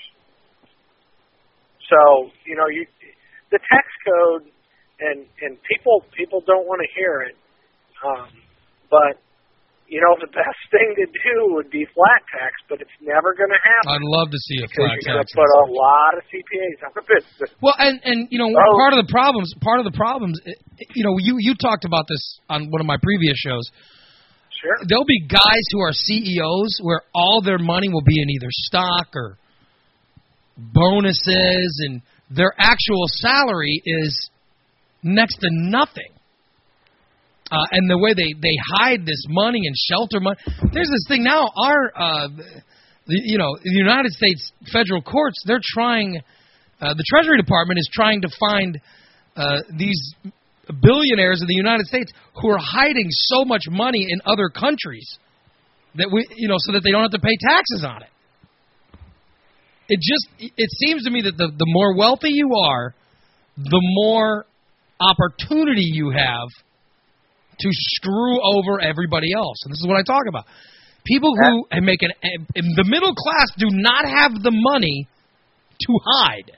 E: So, you know, you the tax code. And and people people don't want to hear it, um, but you know the best thing to do would be flat tax, but it's never going to happen.
B: I'd love to see a flat
E: you're
B: tax.
E: You're going to put a lot of C P As on it.
B: Well, and and you know
E: oh.
B: part of the problems part of the problems, you know, you you talked about this on one of my previous shows.
E: Sure.
B: There'll be guys who are C E Os where all their money will be in either stock or bonuses, and their actual salary is next to nothing. Uh, and the way they, they hide this money and shelter money. There's this thing now, our, uh, the, you know, the United States federal courts, they're trying, uh, the Treasury Department is trying to find uh, these billionaires in the United States who are hiding so much money in other countries that we, you know, so that they don't have to pay taxes on it. It just, it seems to me that the, the more wealthy you are, the more opportunity you have to screw over everybody else. And this is what I talk about. People who make an, the middle class do not have the money to hide.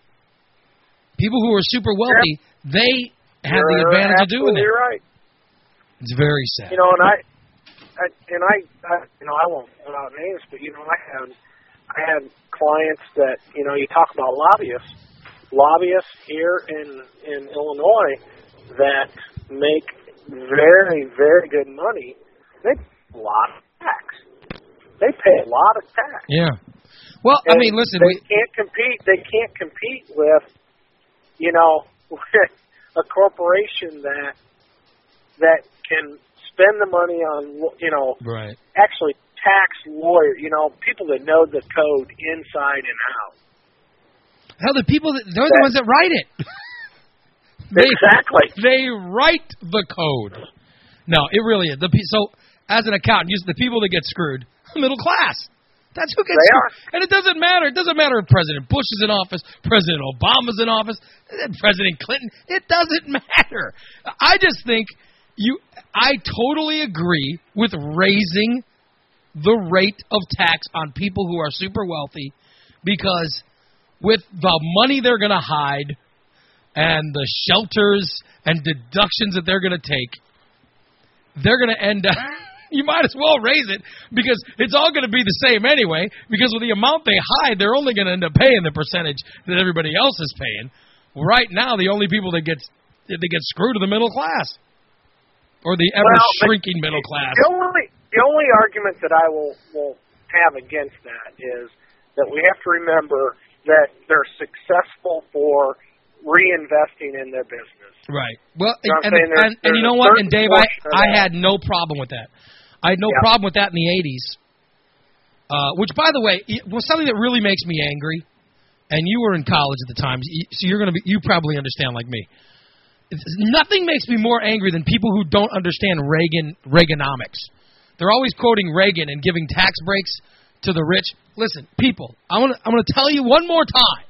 B: People who are super wealthy, yep. they have
E: You're
B: the advantage of doing it.
E: You're right.
B: It's very sad.
E: You know, and I, I and I, I, you know, I won't put out names, but you know, I have, I have clients that, you know, you talk about lobbyists. Lobbyists here in, in Illinois that make very, very good money, they pay a lot of tax. They pay a lot of tax.
B: Yeah. Well,
E: and
B: I mean, listen.
E: They
B: we,
E: can't compete. They can't compete with, you know, with a corporation that that can spend the money on, you know,
B: right.
E: actually tax lawyer, you know, people that know the code inside and out.
B: Hell, the people, that, they're the ones that write it. they,
E: exactly.
B: They write the code. No, it really is. The, so, as an accountant, the people that get screwed, middle class. That's who gets
E: they
B: screwed.
E: Are.
B: And it doesn't matter. It doesn't matter if President Bush is in office, President Obama's in office, President Clinton. It doesn't matter. I just think you. I totally agree with raising the rate of tax on people who are super wealthy, because with the money they're going to hide and the shelters and deductions that they're going to take, they're going to end up, you might as well raise it, because it's all going to be the same anyway, because with the amount they hide, they're only going to end up paying the percentage that everybody else is paying. Right now, the only people that get, that get screwed are the middle class, or the ever-shrinking well, middle class.
E: The only, the only argument that I will, will have against that is that we have to remember that they're successful for reinvesting in their business.
B: Right. Well,
E: you know
B: and, and, and, and you know what? And Dave, I, I had no problem with that. I had no yeah. problem with that in the eighties. Uh, which, by the way, was something that really makes me angry. And you were in college at the time, so you're going to be. You probably understand like me. It's, nothing makes me more angry than people who don't understand Reagan Reaganomics. They're always quoting Reagan and giving tax breaks to the rich. Listen, people, I want to I'm going to tell you one more time.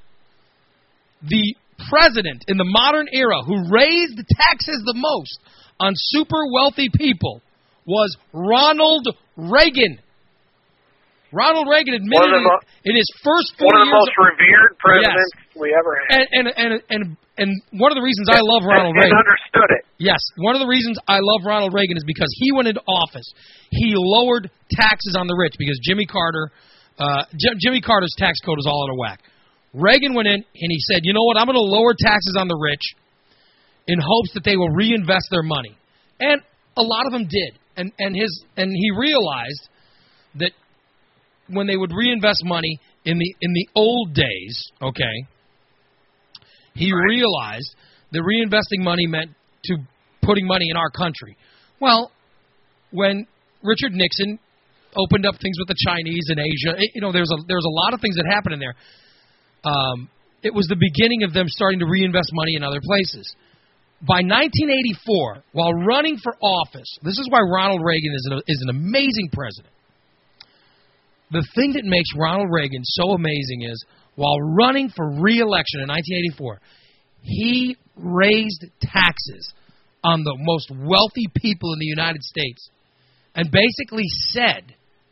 B: The president in the modern era who raised taxes the most on super wealthy people was Ronald Reagan. Ronald Reagan admitted in,
E: mo-
B: in his first four
E: one of the
B: years
E: most revered presidents
B: yes.
E: we ever had.
B: And, and and and and one of the reasons I love Ronald
E: and,
B: Reagan.
E: And understood it.
B: Yes, one of the reasons I love Ronald Reagan is because he went into office. He lowered taxes on the rich because Jimmy Carter, uh, J- Jimmy Carter's tax code was all out of whack. Reagan went in and he said, "You know what? I'm going to lower taxes on the rich in hopes that they will reinvest their money." And a lot of them did. And and his and he realized that when they would reinvest money in the in the old days, okay, he right. realized that reinvesting money meant to putting money in our country. Well, when Richard Nixon opened up things with the Chinese and Asia, it, you know, there's a there's a lot of things that happened in there. Um, it was the beginning of them starting to reinvest money in other places. By nineteen eighty-four, while running for office, this is why Ronald Reagan is an, is an amazing president. The thing that makes Ronald Reagan so amazing is, while running for re-election in nineteen eighty-four, he raised taxes on the most wealthy people in the United States and basically said,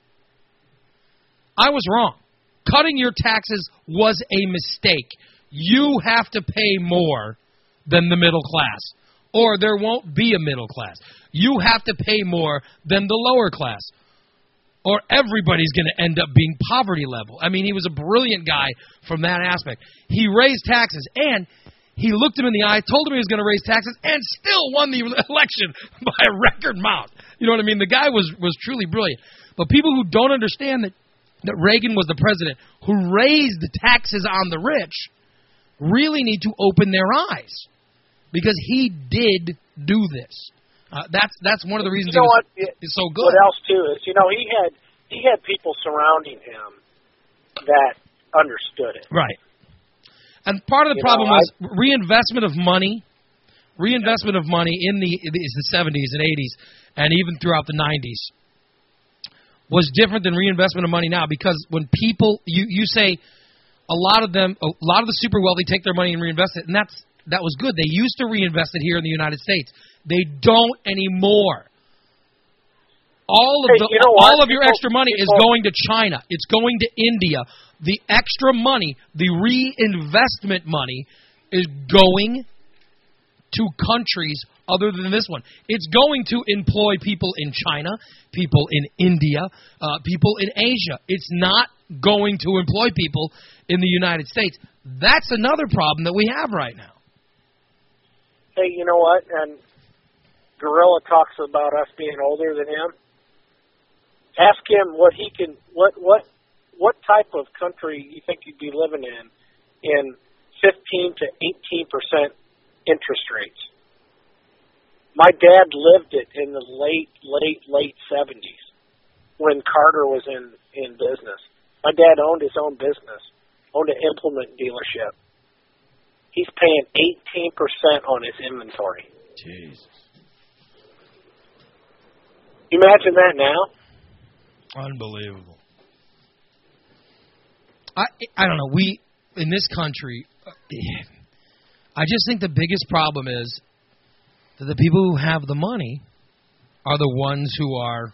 B: I was wrong. Cutting your taxes was a mistake. You have to pay more than the middle class, or there won't be a middle class. You have to pay more than the lower class, or everybody's going to end up being poverty level. I mean, he was a brilliant guy from that aspect. He raised taxes, and he looked him in the eye, told him he was going to raise taxes, and still won the election by a record amount. You know what I mean? The guy was, was truly brilliant. But people who don't understand that, that Reagan was the president who raised the taxes on the rich really need to open their eyes, because he did do this. Uh, that's that's one of the reasons
E: you know
B: he was,
E: what,
B: is so good.
E: What else too is, you know, he had he had people surrounding him that understood it.
B: Right. And part of the
E: you
B: problem
E: know,
B: was
E: I,
B: reinvestment of money, reinvestment of money in the in the seventies and eighties, and even throughout the nineties, was different than reinvestment of money now. Because when people, you you say, a lot of them, a lot of the super wealthy take their money and reinvest it, and that's that was good. They used to reinvest it here in the United States. They don't anymore. All of
E: hey,
B: the
E: you know
B: all
E: what?
B: of your
E: people,
B: extra money
E: people,
B: is going to China. It's going to India. The extra money, the reinvestment money, is going to countries other than this one. It's going to employ people in China, people in India, uh, people in Asia. It's not going to employ people in the United States. That's another problem that we have right now.
E: Hey, you know what? And Gorilla talks about us being older than him. Ask him what he can, what what what type of country you think you'd be living in in fifteen to eighteen percent interest rates. My dad lived it in the late, late, late seventies when Carter was in, in business. My dad owned his own business, owned an implement dealership. He's paying eighteen percent on his inventory.
B: Jesus.
E: Imagine that now.
B: Unbelievable. I I don't know. We, in this country, I just think the biggest problem is that the people who have the money are the ones who are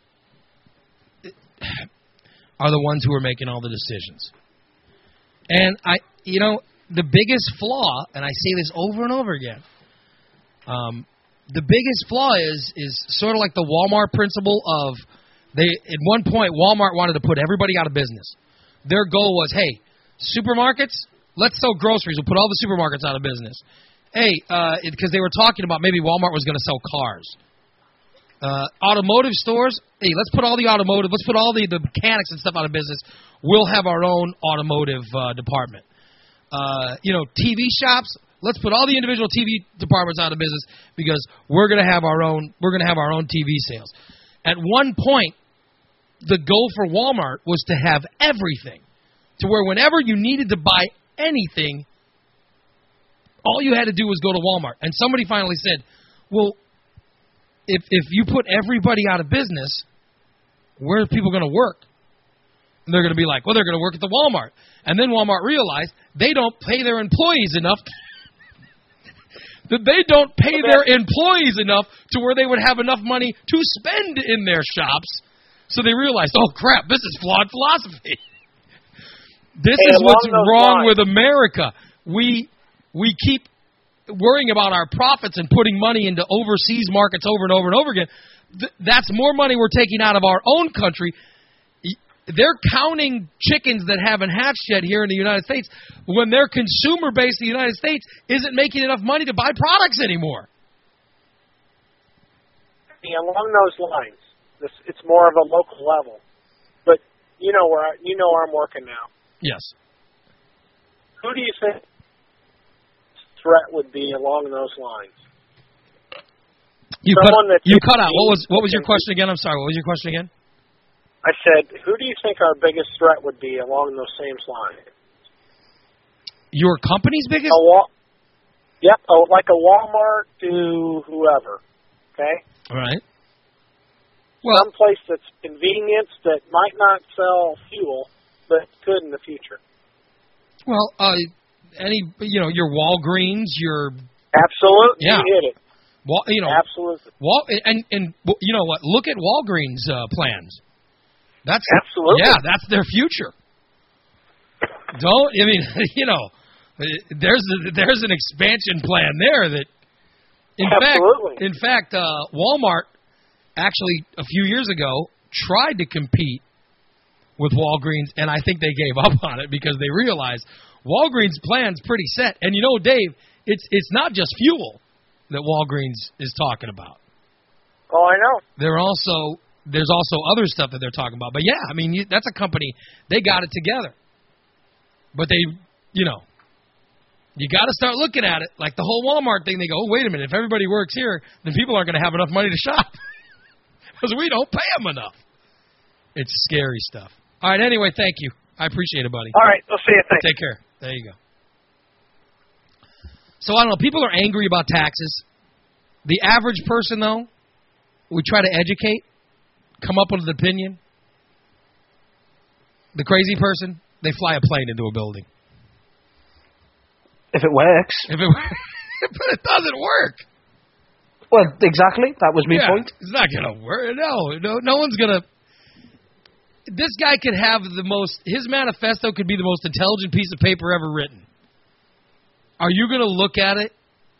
B: are the ones who are making all the decisions. And I, you know, the biggest flaw, and I say this over and over again, um, the biggest flaw is is sort of like the Walmart principle of they. At one point, Walmart wanted to put everybody out of business. Their goal was, hey, supermarkets, let's sell groceries. We'll put all the supermarkets out of business. Hey, because uh, they were talking about maybe Walmart was going to sell cars. Uh, automotive stores, hey, let's put all the automotive, let's put all the, the mechanics and stuff out of business. We'll have our own automotive uh, department. Uh, you know, T V shops, let's put all the individual T V departments out of business because we're going to have our own. We're going to have our own T V sales. At one point, the goal for Walmart was to have everything, to where whenever you needed to buy anything, all you had to do was go to Walmart. And somebody finally said, "Well, if if you put everybody out of business, where are people going to work?" And they're going to be like, "Well, they're going to work at the Walmart." And then Walmart realized they don't pay their employees enough. that they don't pay their employees enough to where they would have enough money to spend in their shops. So they realized, oh, crap, this is flawed philosophy. This
E: Hey,
B: is what's
E: along those
B: wrong
E: lines-
B: with America. We we keep worrying about our profits and putting money into overseas markets over and over and over again. Th- that's more money we're taking out of our own country. Y- They're counting chickens that haven't hatched yet here in the United States when their consumer base in the United States isn't making enough money to buy products anymore.
E: Along those lines, this, it's more of a local level. But you know where I, you know where I'm working now.
B: Yes.
E: Who do you think threat would be along those lines?
B: You
E: Someone
B: cut,
E: that
B: you
E: you
B: cut out. What was what was your
E: can-
B: question again? I'm sorry. What was your question again?
E: I said, who do you think our biggest threat would be along those same lines?
B: Your company's biggest?
E: A wall, yep, oh, like a Walmart to whoever. Okay,
B: All right. Well,
E: some place that's convenience that might not sell fuel, but could in the future.
B: well, uh, any you know your Walgreens, your
E: Absolutely,
B: Yeah.
E: you hit it.
B: Wal, you know
E: Absolutely,
B: Wal, and and you know what? Look at Walgreens uh, plans. That's
E: absolutely.
B: Yeah, that's their future. Don't I mean you know? There's a, there's an expansion plan there that, in
E: Absolutely.
B: fact, in fact, uh, Walmart actually a few years ago tried to compete with Walgreens, and I think they gave up on it because they realized Walgreens' plan's pretty set. And you know, Dave, it's it's not just fuel that Walgreens is talking about.
E: Oh, I know.
B: They're also there's also other stuff that they're talking about. But yeah, I mean you, that's a company, they got it together. But they, you know, you got to start looking at it like the whole Walmart thing. They go, oh, wait a minute, if everybody works here, then people aren't going to have enough money to shop because we don't pay them enough. It's scary stuff. All right, anyway, thank you. I appreciate it, buddy.
E: All right, we'll see you. Thanks.
B: Take care. There you go. So, I don't know. People are angry about taxes. The average person, though, we try to educate, come up with an opinion. The crazy person, they fly a plane into a building.
C: If it works.
B: If it, but it doesn't work.
C: Well, exactly. That was my
B: Yeah,
C: point.
B: it's not going to work. No, no, no one's going to. This guy could have the most. His manifesto could be the most intelligent piece of paper ever written. Are you going to look at it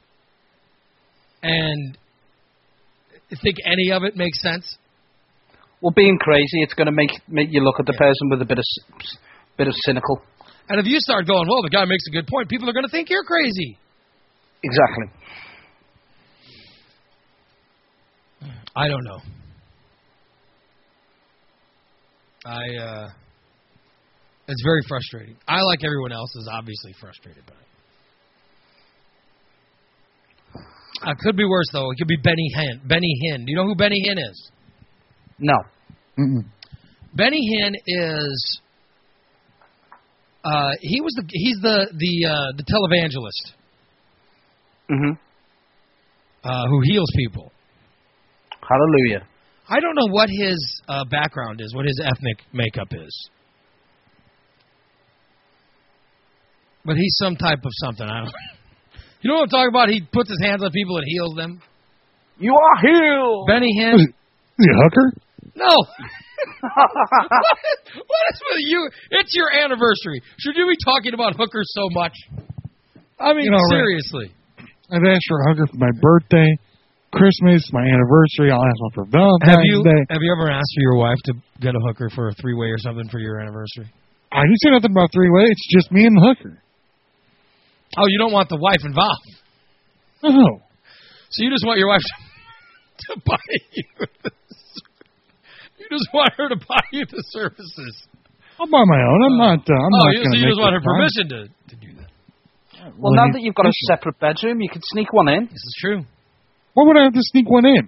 B: and think any of it makes sense?
C: Well, being crazy, it's going to make make you look at the
B: Yeah.
C: person with a bit of s- bit of cynical.
B: And if you start going, well, the guy makes a good point, people are going to think you're crazy.
C: Exactly.
B: I don't know. I, uh, it's very frustrating. I, like everyone else, is obviously frustrated by it. Uh, could be worse, though. It could be Benny Hinn. Benny Hinn. Do you know who Benny Hinn is?
C: No.
D: Mm-mm.
B: Benny Hinn is, uh, he was the, he's the, the, uh, the televangelist,
C: Mm-hmm.
B: uh, who heals people.
C: Hallelujah.
B: I don't know what his uh, background is, what his ethnic makeup is. But he's some type of something. I don't. You know what I'm talking about? He puts his hands on people and heals them.
C: You are healed.
B: Benny Hinn?
D: Is he a hooker?
B: No. what, what is with you? It's your anniversary. Should you be talking about hookers so much? I mean,
D: You know, Ray,
B: seriously.
D: I've asked for a hooker for my birthday, Christmas, my anniversary. I'll ask one for Valentine's
B: Have you
D: Day.
B: have you ever asked for your wife to get a hooker for a three-way or something for your anniversary?
D: I didn't say nothing about three-way. It's just me and the hooker.
B: Oh, you don't want the wife involved.
D: Oh.
B: So you just want your wife to, to buy you the, you just want her to buy you the services.
D: I'll buy my own. I'm not. Uh, I'm
B: oh,
D: not
B: you,
D: going
B: so
D: to
B: you
D: make
B: just want her
D: this mine.
B: permission to, to do that.
C: Well, now
D: you-
C: that you've got a
D: listen,
C: separate bedroom, you could sneak one in.
B: This is true.
D: Why would I have to sneak one in?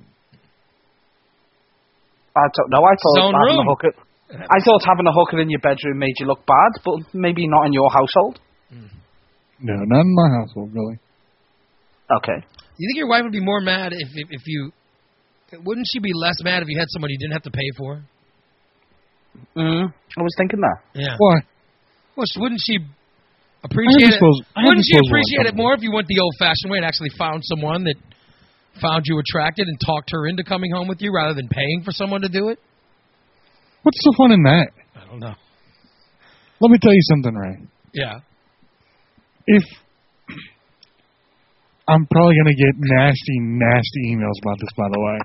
C: I don't know. I thought
B: Zone
C: having
B: room.
C: a hooker. I thought having a hooker in your bedroom made you look bad, but maybe not in your household.
D: No, not in my household, Billy.
C: Okay.
B: You think your wife would be more mad if, if if you? Wouldn't she be less mad if you had someone you didn't have to pay for?
C: Mm, I was thinking that.
B: Yeah.
D: Why?
B: Well, sh- wouldn't she appreciate it?
D: disposal- I have
B: Wouldn't she
D: disposal on
B: appreciate it
D: something.
B: more if you went the old-fashioned way and actually found someone that found you attracted and talked her into coming home with you rather than paying for someone to do it?
D: What's so fun in that?
B: I don't know.
D: Let me tell you something, Ray.
B: Yeah.
D: If I'm probably going to get nasty, nasty emails about this, by the way.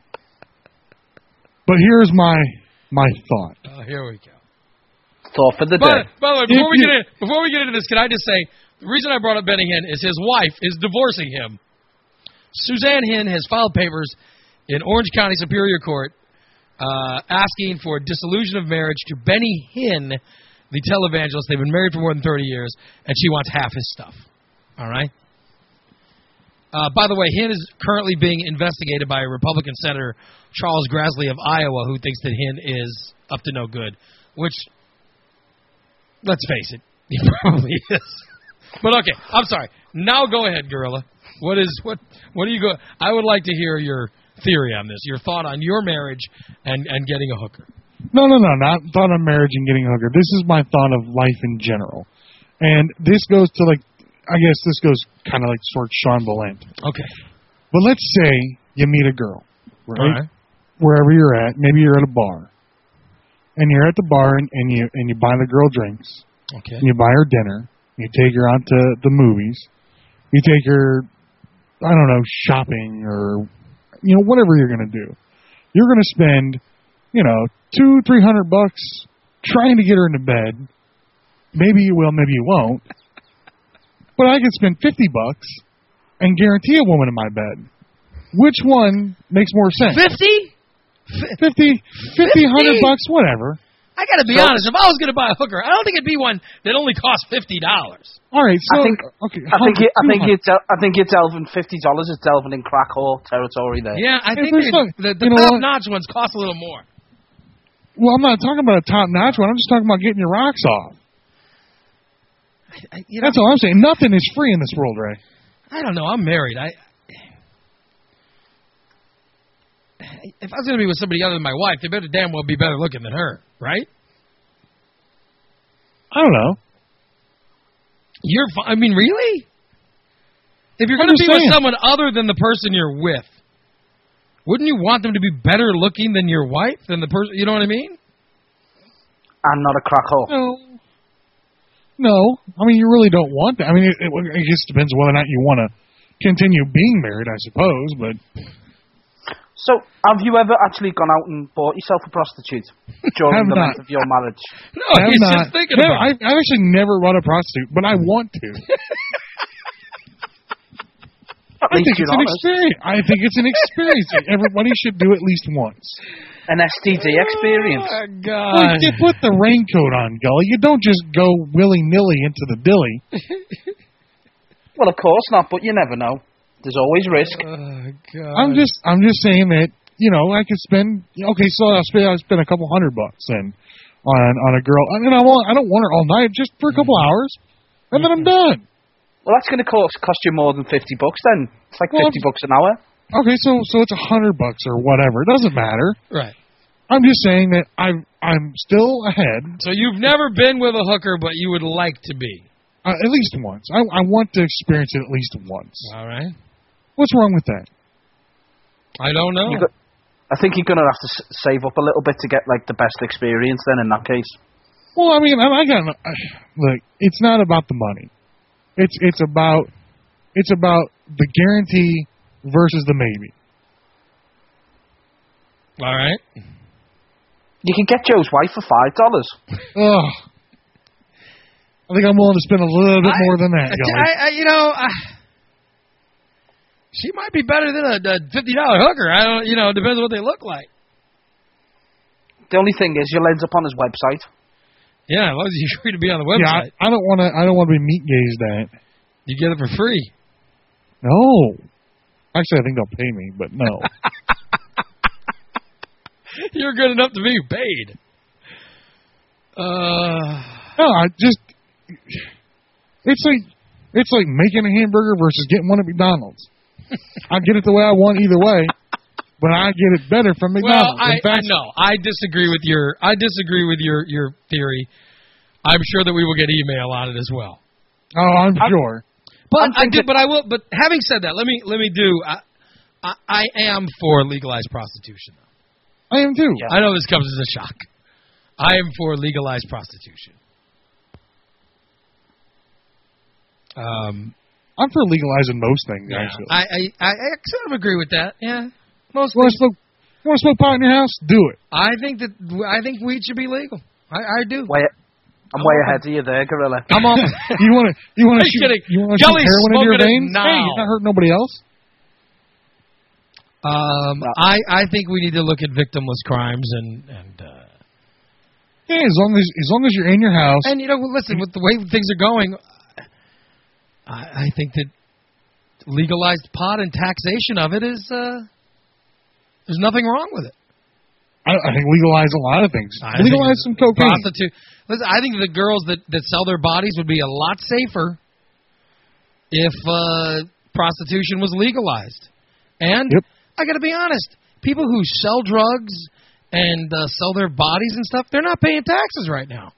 D: But here's my my thought.
B: Oh, here we go.
C: Thought for the
B: By,
C: day.
B: by the way, before
D: If
B: we
D: you-
B: get in, before we get into this, can I just say the reason I brought up Benny Hinn is his wife is divorcing him. Suzanne Hinn has filed papers in Orange County Superior Court uh, asking for dissolution of marriage to Benny Hinn, the televangelist. They've been married for more than thirty years, and she wants half his stuff. All right? Uh, by the way, Hinn is currently being investigated by Republican Senator Charles Grassley of Iowa, who thinks that Hinn is up to no good, which, let's face it, he probably is. But okay, I'm sorry. Now go ahead, Gorilla. What is what? What do you go? I would like to hear your theory on this, your thought on your marriage and, and getting a hooker.
D: No, no, no, not thought of marriage and getting a hooker. This is my thought of life in general. And this goes to, like, I guess this goes kind of like sort of Sean Valent.
B: Okay.
D: But let's say you meet a girl, right?
B: All right.
D: Wherever you're at, maybe you're at a bar. And you're at the bar and, and you and you buy the girl drinks.
B: Okay.
D: And you buy her dinner. You take her out to the movies. You take her, I don't know, shopping or, you know, whatever you're going to do. You're going to spend, you know, two, three hundred bucks trying to get her into bed. Maybe you will, maybe you won't. But I can spend fifty bucks and guarantee a woman in my bed. Which one makes more sense?
B: Fifty?
D: Fifty, fifty, hundred bucks, whatever.
B: I got to be
C: So-
B: honest. If I was going to buy a hooker, I don't think it'd be one that only costs fifty dollars.
D: All right, so
C: I think
D: okay,
C: I think you, I think
D: two hundred.
C: you're del- I think you're delving fifty dollars is delving in crack whore territory there.
B: Yeah, I
D: Hey,
B: think
D: there's
B: they,
D: some-
B: the, the
D: you know what?
B: top-notch ones cost a little more.
D: Well, I'm not talking about a top-notch one. I'm just talking about getting your rocks off.
B: I, you know,
D: That's all I'm saying. Nothing is free in this world, Ray.
B: I don't know. I'm married. I if I was going to be with somebody other than my wife, they better damn well be better looking than her, right?
D: I don't know.
B: You're. fi- I mean, really? If you're
D: I'm
B: going to
D: just
B: be with
D: saying.
B: someone other than the person you're with, wouldn't you want them to be better looking than your wife, than the person? You know what I mean?
C: I'm not a crack whore.
D: No. No. I mean, you really don't want that. I mean, it, it, it just depends whether or not you want to continue being married, I suppose. But
C: So, have you ever actually gone out and bought yourself a prostitute during
D: Have
C: the
D: not.
C: length of your marriage?
B: No,
D: I have
B: he's
D: not.
B: just thinking
D: Never-
B: about it.
D: I've, I've actually never run a prostitute, but I want to.
C: At
D: I
C: least
D: think
C: you're
D: it's an
C: honest.
D: experience. I think it's an experience that everybody should do at least once.
C: An S T D experience.
B: Oh,
D: Like,
B: God.
D: you put the raincoat on, Gully. You don't just go willy-nilly into the dilly.
C: Well, of course not, but you never know. There's always risk.
B: Oh, God.
D: I'm just, I'm just saying that, you know, I could spend. Okay, so I'll spend, I'll spend a couple hundred bucks then on on a girl. I mean, I want, I don't want her all night, just for a couple hours, and then I'm done.
C: Well, that's going to cost cost you more than fifty bucks. Then it's like
D: Well,
C: fifty bucks an hour.
D: Okay, so so it's a hundred bucks or whatever. It doesn't matter.
B: Right.
D: I'm just saying that I'm I'm still ahead.
B: So you've never been with a hooker, but you would like to be.
D: Uh, at least once. I I want to experience it at least once.
B: All right.
D: What's wrong with that?
B: I don't know.
C: You got, I think you're going to have to s- save up a little bit to get like the best experience. Then in that case,
D: Well, I mean, I, I got uh, look. It's not about the money. It's it's about it's about the guarantee versus the maybe.
B: All right.
C: you can get Joe's wife for five dollars.
D: Ugh. I think I'm willing to spend a little bit more than that, Gully.
B: I, I, you know, I, she might be better than a, a fifty dollar hooker. I don't, you know, it depends on what they look like.
C: The only thing is, you'll end up on his website.
B: Yeah, as long as you agree to be on the
D: Yeah,
B: website,
D: I, I don't want to. I don't want to be meat gazed at.
B: you get it for free.
D: No. Actually, I think they'll pay me, but no.
B: You're good enough to be paid. Uh,
D: no, I just. It's like it's like making a hamburger versus getting one at McDonald's. I get it the way I want either way, but I get it better from
B: well,
D: McDonald's.
B: I,
D: In fact,
B: I no, I disagree with your. I disagree with your your theory. I'm sure that we will get email on it as well.
D: Oh, I'm
C: I'm-
D: sure.
B: But
C: I'm
B: I
C: thinking-
B: did, but I will. But having said that, let me let me do. I I, I am for legalized prostitution.
D: I am too.
C: Yeah.
B: I know this comes as a shock. I am for legalized prostitution. Um,
D: I'm for legalizing most things,
B: yeah,
D: actually.
B: I, I, I, I sort of agree with that. Yeah, most.
D: You want to smoke? You want to smoke pot in your house? Do it.
B: I think that I think weed should be legal. I, I do.
C: Way, I'm way ahead of you there, Gorilla.
B: I'm on.
D: you want to? You want to
B: I'm
D: shoot?
B: kidding.
D: You want to shoot
B: Gully's
D: heroin into your
B: smoking it
D: veins?
B: now.
D: Hey, you're not hurting nobody else.
B: Um,
C: No.
B: I, I think we need to look at victimless crimes and and uh,
D: Yeah, as long as as long as you're in your house.
B: and you know, listen, with the way things are going, I, I think that legalized pot and taxation of it is uh, there's nothing wrong with it.
D: I, I think legalize a lot of things.
B: I
D: Legalize some
B: think
D: cocaine.
B: Prostitute. Listen, I think the girls that, that sell their bodies would be a lot safer if uh, prostitution was legalized. And
D: Yep.
B: I got to be honest, people who sell drugs and uh, sell their bodies and stuff, they're not paying taxes right now.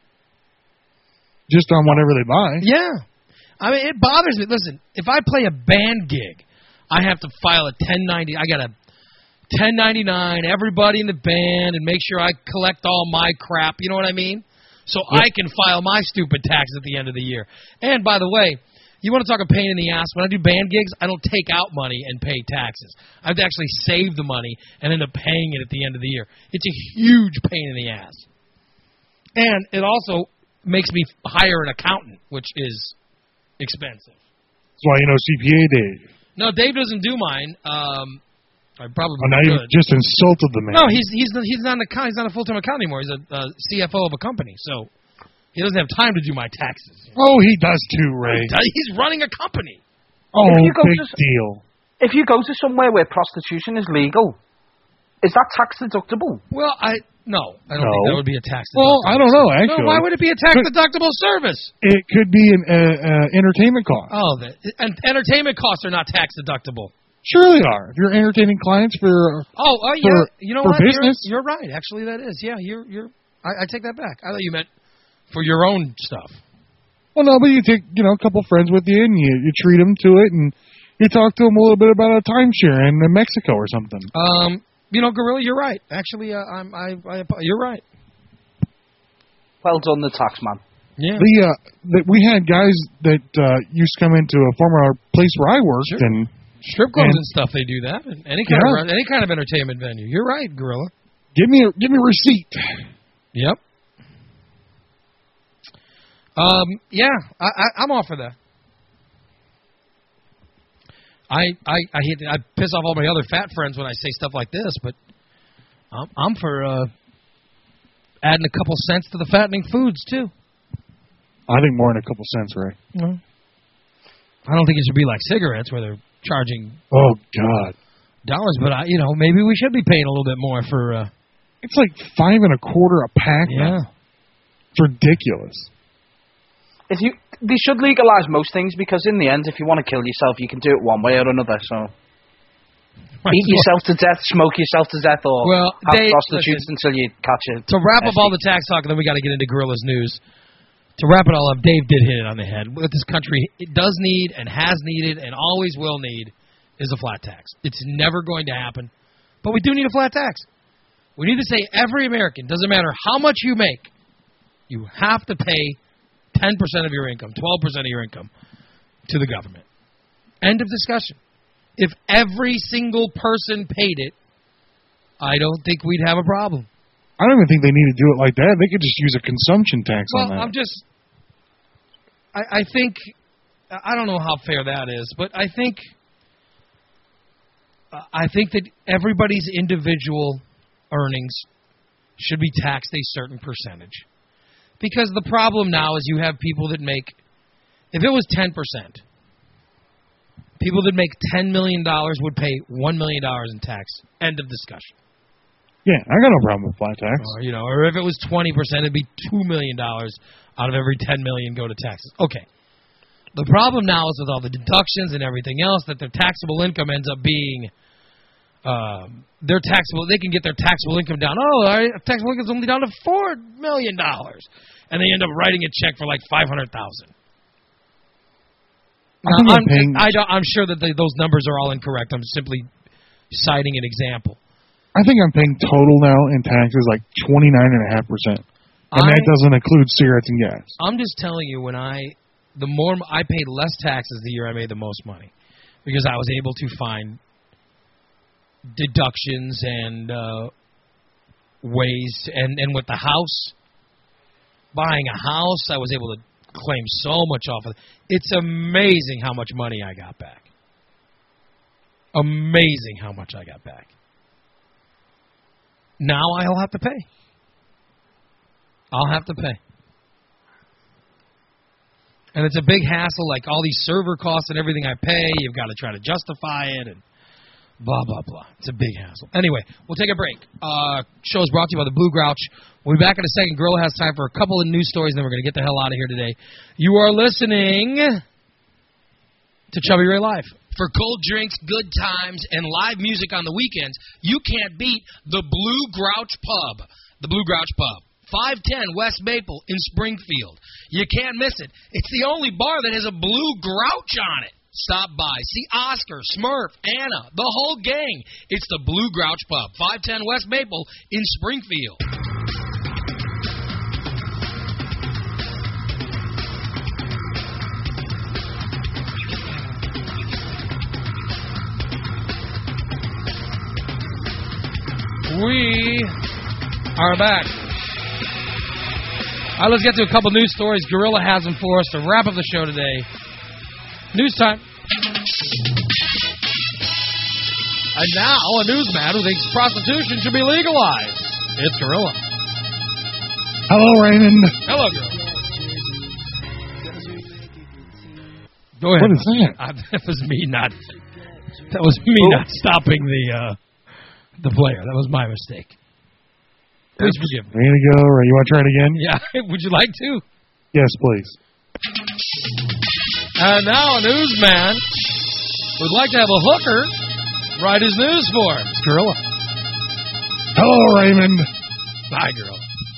D: Just on whatever they buy.
B: Yeah. I mean, it bothers me. Listen, if I play a band gig, I have to file a ten ninety. I got a ten ninety-nine, everybody in the band, and make sure I collect all my crap. You know what I mean? So
D: Yep.
B: I can file my stupid tax at the end of the year. And by the way, you want to talk a pain in the ass? When I do band gigs, I don't take out money and pay taxes. I have to actually save the money and end up paying it at the end of the year. It's a huge pain in the ass. And it also makes me hire an accountant, which is expensive.
D: That's why you know C P A Dave.
B: No, Dave doesn't do mine. Um, I probably
D: Oh, now you
B: could.
D: just insulted the man.
B: No, he's he's he's not an account, he's not a full time accountant anymore. He's a uh, C F O of a company, so he doesn't have time to do my taxes.
D: Oh, he does too, Ray.
B: He's running a company.
D: Oh,
C: If you go
D: big
C: to-
D: deal.
C: If you go to somewhere where prostitution is legal, is that tax deductible?
B: Well, I no, I don't
D: No.
B: think that would be a tax.
D: Well,
B: deductible
D: I don't know,
B: service.
D: actually.
B: No, why would it be a tax deductible service?
D: It could be an uh, uh, entertainment cost.
B: Oh, the, and entertainment costs are not tax deductible.
D: Sure they are. If you're entertaining clients for...
B: Oh, oh,
D: For-
B: yeah. You know
D: for
B: what? You're-
D: business?
B: You're, right. Actually, that is. Yeah, you're you're. I, I take that back. I thought you meant for your own stuff.
D: Well, no, but you take, you know, a couple friends with you and you, you treat them to it and you talk to them a little bit about a timeshare in Mexico or something.
B: Um, you know, Gorilla, you're right. Actually, uh, I'm. I, I. You're right.
C: Well done, the tax man.
B: Yeah.
D: The, uh, that we had guys that uh, used to come into a former place where I worked
B: Sure.
D: and
B: Strip clubs
D: and-
B: and stuff, they do that. And any kind
D: Yeah.
B: of any kind of entertainment venue. You're right, Gorilla.
D: give me a, give me a receipt.
B: Yep. Um. Yeah, I, I, I'm all for that. I I I hate I piss off all my other fat friends when I say stuff like this, but I'm I'm for uh, adding a couple cents to the fattening foods too.
D: I think more than a couple cents, Ray.
B: Well, I don't think it should be like cigarettes where they're charging
D: Oh, God.
B: dollars, but I, you know, maybe we should be paying a little bit more for. Uh,
D: It's like five and a quarter a pack.
B: yeah.
D: now. It's ridiculous.
C: If you, they should legalize most things because in the end, if you want to kill yourself, you can do it one way or another. So eat yourself to death, smoke yourself to death, or
B: Well,
C: have
B: Dave,
C: prostitutes
B: listen,
C: until you catch it.
B: To wrap up all the tax talk, and then we got to get into Gorilla's news. To wrap it all up, Dave did hit it on the head. What this country it does need and has needed and always will need is a flat tax. It's never going to happen, but we do need a flat tax. We need to say every American, doesn't matter how much you make, you have to pay ten percent of your income, twelve percent of your income to the government. End of discussion. If every single person paid it, I don't think we'd have a problem.
D: I don't even think they need to do it like that. They could just use a consumption tax
B: Well,
D: on that.
B: I'm just, I, I think, I don't know how fair that is, but I think, I think that everybody's individual earnings should be taxed a certain percentage. Because the problem now is you have people that make, if it was ten percent, people that make ten million dollars would pay one million dollars in tax. End of discussion.
D: Yeah, I got no problem with flat tax.
B: Or, you know, or if it was twenty percent, it'd be two million dollars out of every ten million dollars go to taxes. Okay. The problem now is with all the deductions and everything else that their taxable income ends up being, um, their taxable, they can get their taxable income down. Oh, our taxable income's only down to four million dollars. And they end up writing a check for like five hundred thousand dollars.
D: I think
B: Now,
D: I'm
B: I'm,
D: paying-
B: I don't, I'm sure that they, those numbers are all incorrect. I'm simply citing an example.
D: I think I'm paying total now in taxes like twenty-nine and a half percent. And
B: I,
D: that doesn't include cigarettes and gas.
B: I'm just telling you, when I, the more, I paid less taxes the year I made the most money. Because I was able to find deductions and uh, ways, to, and, and with the house, buying a house, I was able to claim so much off of it. It's amazing how much money I got back. Amazing how much I got back. Now I'll have to pay. I'll have to pay. And it's a big hassle, like all these server costs and everything I pay, you've got to try to justify it and blah, blah, blah. It's a big hassle. Anyway, we'll take a break. Uh, show is brought to you by the Blue Grouch. We'll be back in a second. Gorilla has time for a couple of news stories, and then we're going to get the hell out of here today. You are listening to Chubby Ray Live. For cold drinks, good times, and live music on the weekends, you can't beat the Blue Grouch Pub. The Blue Grouch Pub. five ten West Maple in Springfield. You can't miss it. It's the only bar that has a Blue Grouch on it. Stop by. See Oscar, Smurf, Anna, the whole gang. It's the Blue Grouch Pub. five ten West Maple in Springfield. We are back. All right, let's get to a couple news stories. Gorilla has them for us to wrap up the show today. News time. And now, a newsman who thinks prostitution should be legalized. It's Gorilla.
D: Hello, Raymond.
B: Hello, Gorilla. Go ahead.
D: What is that?
B: Uh, that was me not. That was me oh. not stopping the uh, the player. That was my mistake. Please forgive me.
D: Ready to go? Or you want to try it again?
B: Yeah. Would you like to?
D: Yes, please.
B: And now a newsman would like to have a hooker write his news for him. It's Gorilla.
D: Hello, Raymond.
B: Hi, Gorilla.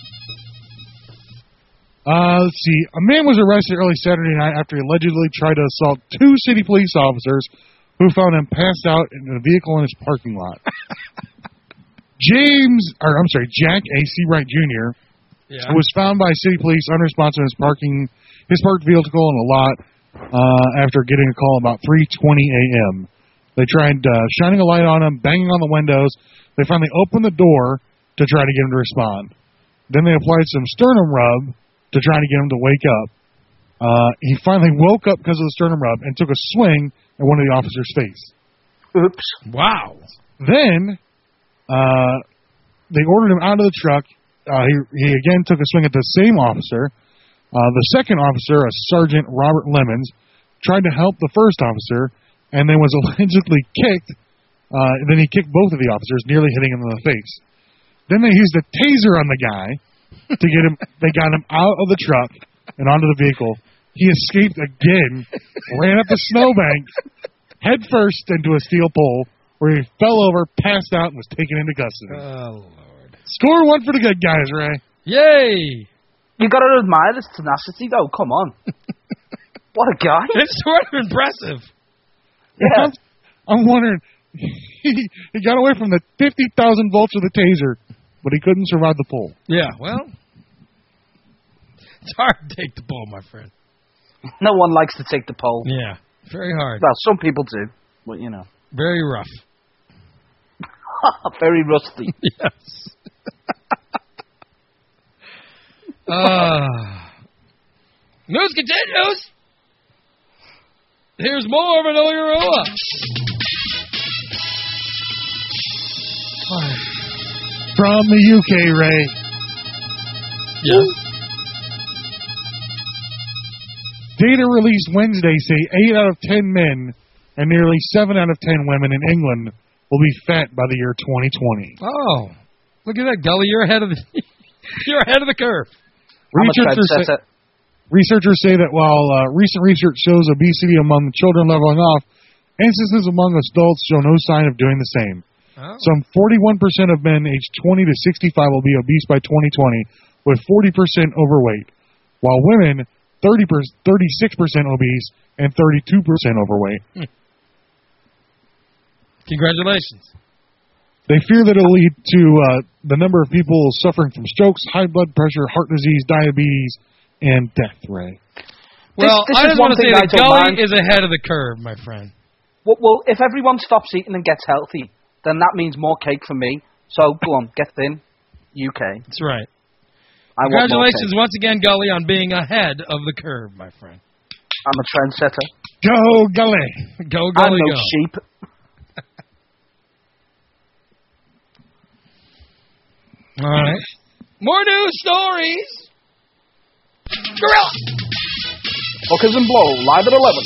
D: Uh, let's see. A man was arrested early Saturday night after he allegedly tried to assault two city police officers who found him passed out in a vehicle in his parking lot. James, or I'm sorry, Jack A. Seawright Junior
B: Yeah.
D: was found by city police unresponsive in his parking, his parked vehicle in a lot uh, after getting a call about three twenty a.m. They tried uh, shining a light on him, banging on the windows. They finally opened the door to try to get him to respond. Then they applied some sternum rub to try to get him to wake up. Uh, he finally woke up because of the sternum rub and took a swing at one of the officers' face.
C: Oops.
B: Wow.
D: Then uh, they ordered him out of the truck. Uh, he, he again took a swing at the same officer. Uh, the second officer, a Sergeant Robert Lemons, tried to help the first officer and then was allegedly kicked. Uh, then he kicked both of the officers, nearly hitting him in the face. Then they used a taser on the guy to get him. They got him out of the truck and onto the vehicle. He escaped again, ran up the snowbank, head first into a steel pole, where he fell over, passed out, and was taken into custody.
B: Oh, Lord.
D: Score one for the good guys, Ray.
B: Yay!
C: You got to admire his tenacity, though. Come on. What a guy.
B: It's sort of impressive.
C: Yeah.
D: I'm wondering, he, he got away from the fifty thousand volts of the taser, but he couldn't survive the pull.
B: Yeah, well, it's hard to take the pull, my friend.
C: No one likes to take the pole.
B: Yeah, very hard.
C: Well, some people do, but you know.
B: Very rough.
C: Very rusty.
B: Yes. uh, news continues. Here's more of another Gorilla.
D: From the U K, Ray.
B: Yes.
D: Data released Wednesday say eight out of ten men and nearly seven out of ten women in England will be fat by the year twenty twenty.
B: Oh, look at that, Gully! You're ahead of the you're ahead of the curve.
D: Researchers say, researchers say that while uh, recent research shows obesity among children leveling off, instances among adults show no sign of doing the same.
B: Oh.
D: Some forty-one percent of men aged twenty to sixty-five will be obese by twenty twenty, with forty percent overweight, while women thirty per, thirty-six percent obese and thirty-two percent overweight.
B: Hmm. Congratulations.
D: They fear that it'll lead to uh, the number of people suffering from strokes, high blood pressure, heart disease, diabetes, and death, Ray.
B: Well,
C: this, this
B: I just want to say that Gully
C: mind.
B: is ahead of the curve, my friend.
C: Well, well, if everyone stops eating and gets healthy, then that means more cake for me. So, go on, get thin, U K.
B: That's right.
C: I
B: Congratulations once again, Gully, on being ahead of the curve, my friend.
C: I'm a trendsetter.
D: Go, Gully.
B: Go, Gully,
C: I'm no
B: go.
C: sheep.
B: All right. More news stories. Gorilla.
C: Hookers and Blow, live at eleven.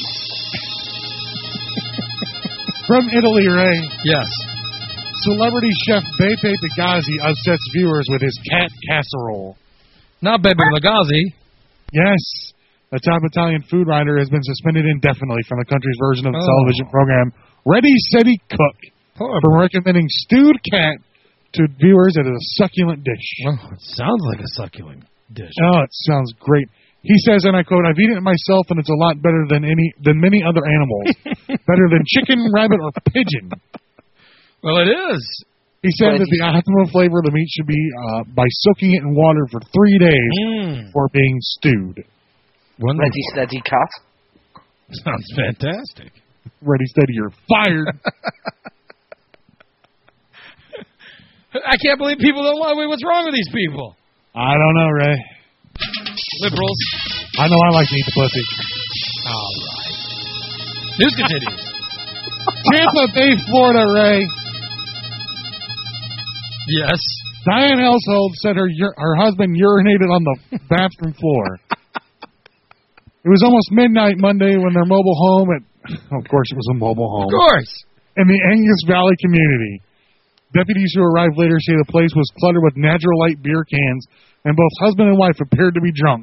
D: From Italy, Ray.
B: Yes.
D: Celebrity chef Beppe Bigazzi upsets viewers with his cat casserole.
B: Not Beppe Bigazzi.
D: Yes. The top Italian food writer has been suspended indefinitely from the country's version of the
B: Oh.
D: television program Ready, Steady, Cook
B: Horrible.
D: for recommending stewed cat to viewers as a succulent dish.
B: Oh, it sounds like a succulent dish.
D: Oh, it sounds great. He says, and I quote, "I've eaten it myself, and it's a lot better than any than many other animals. Better than chicken, rabbit, or pigeon."
B: Well, it is.
D: He said that the optimum flavor of the meat should be uh, by soaking it in water for three days
B: Mm.
D: before being stewed.
B: Wonderful.
C: Ready, steady, cat.
B: Sounds fantastic.
D: Ready, steady, you're fired.
B: I can't believe people don't like. Wait, what's wrong with these people?
D: I don't know, Ray.
B: Liberals.
D: I know I like to eat the pussy.
B: All right. News continues.
D: Tampa Bay, Florida, Ray.
B: Yes.
D: Diane Household said her ur- her husband urinated on the bathroom floor. It was almost midnight Monday when their mobile home at, of course it was a mobile home.
B: Of course.
D: In the Angus Valley community. Deputies who arrived later say the place was cluttered with Natural Light beer cans, and both husband and wife appeared to be drunk.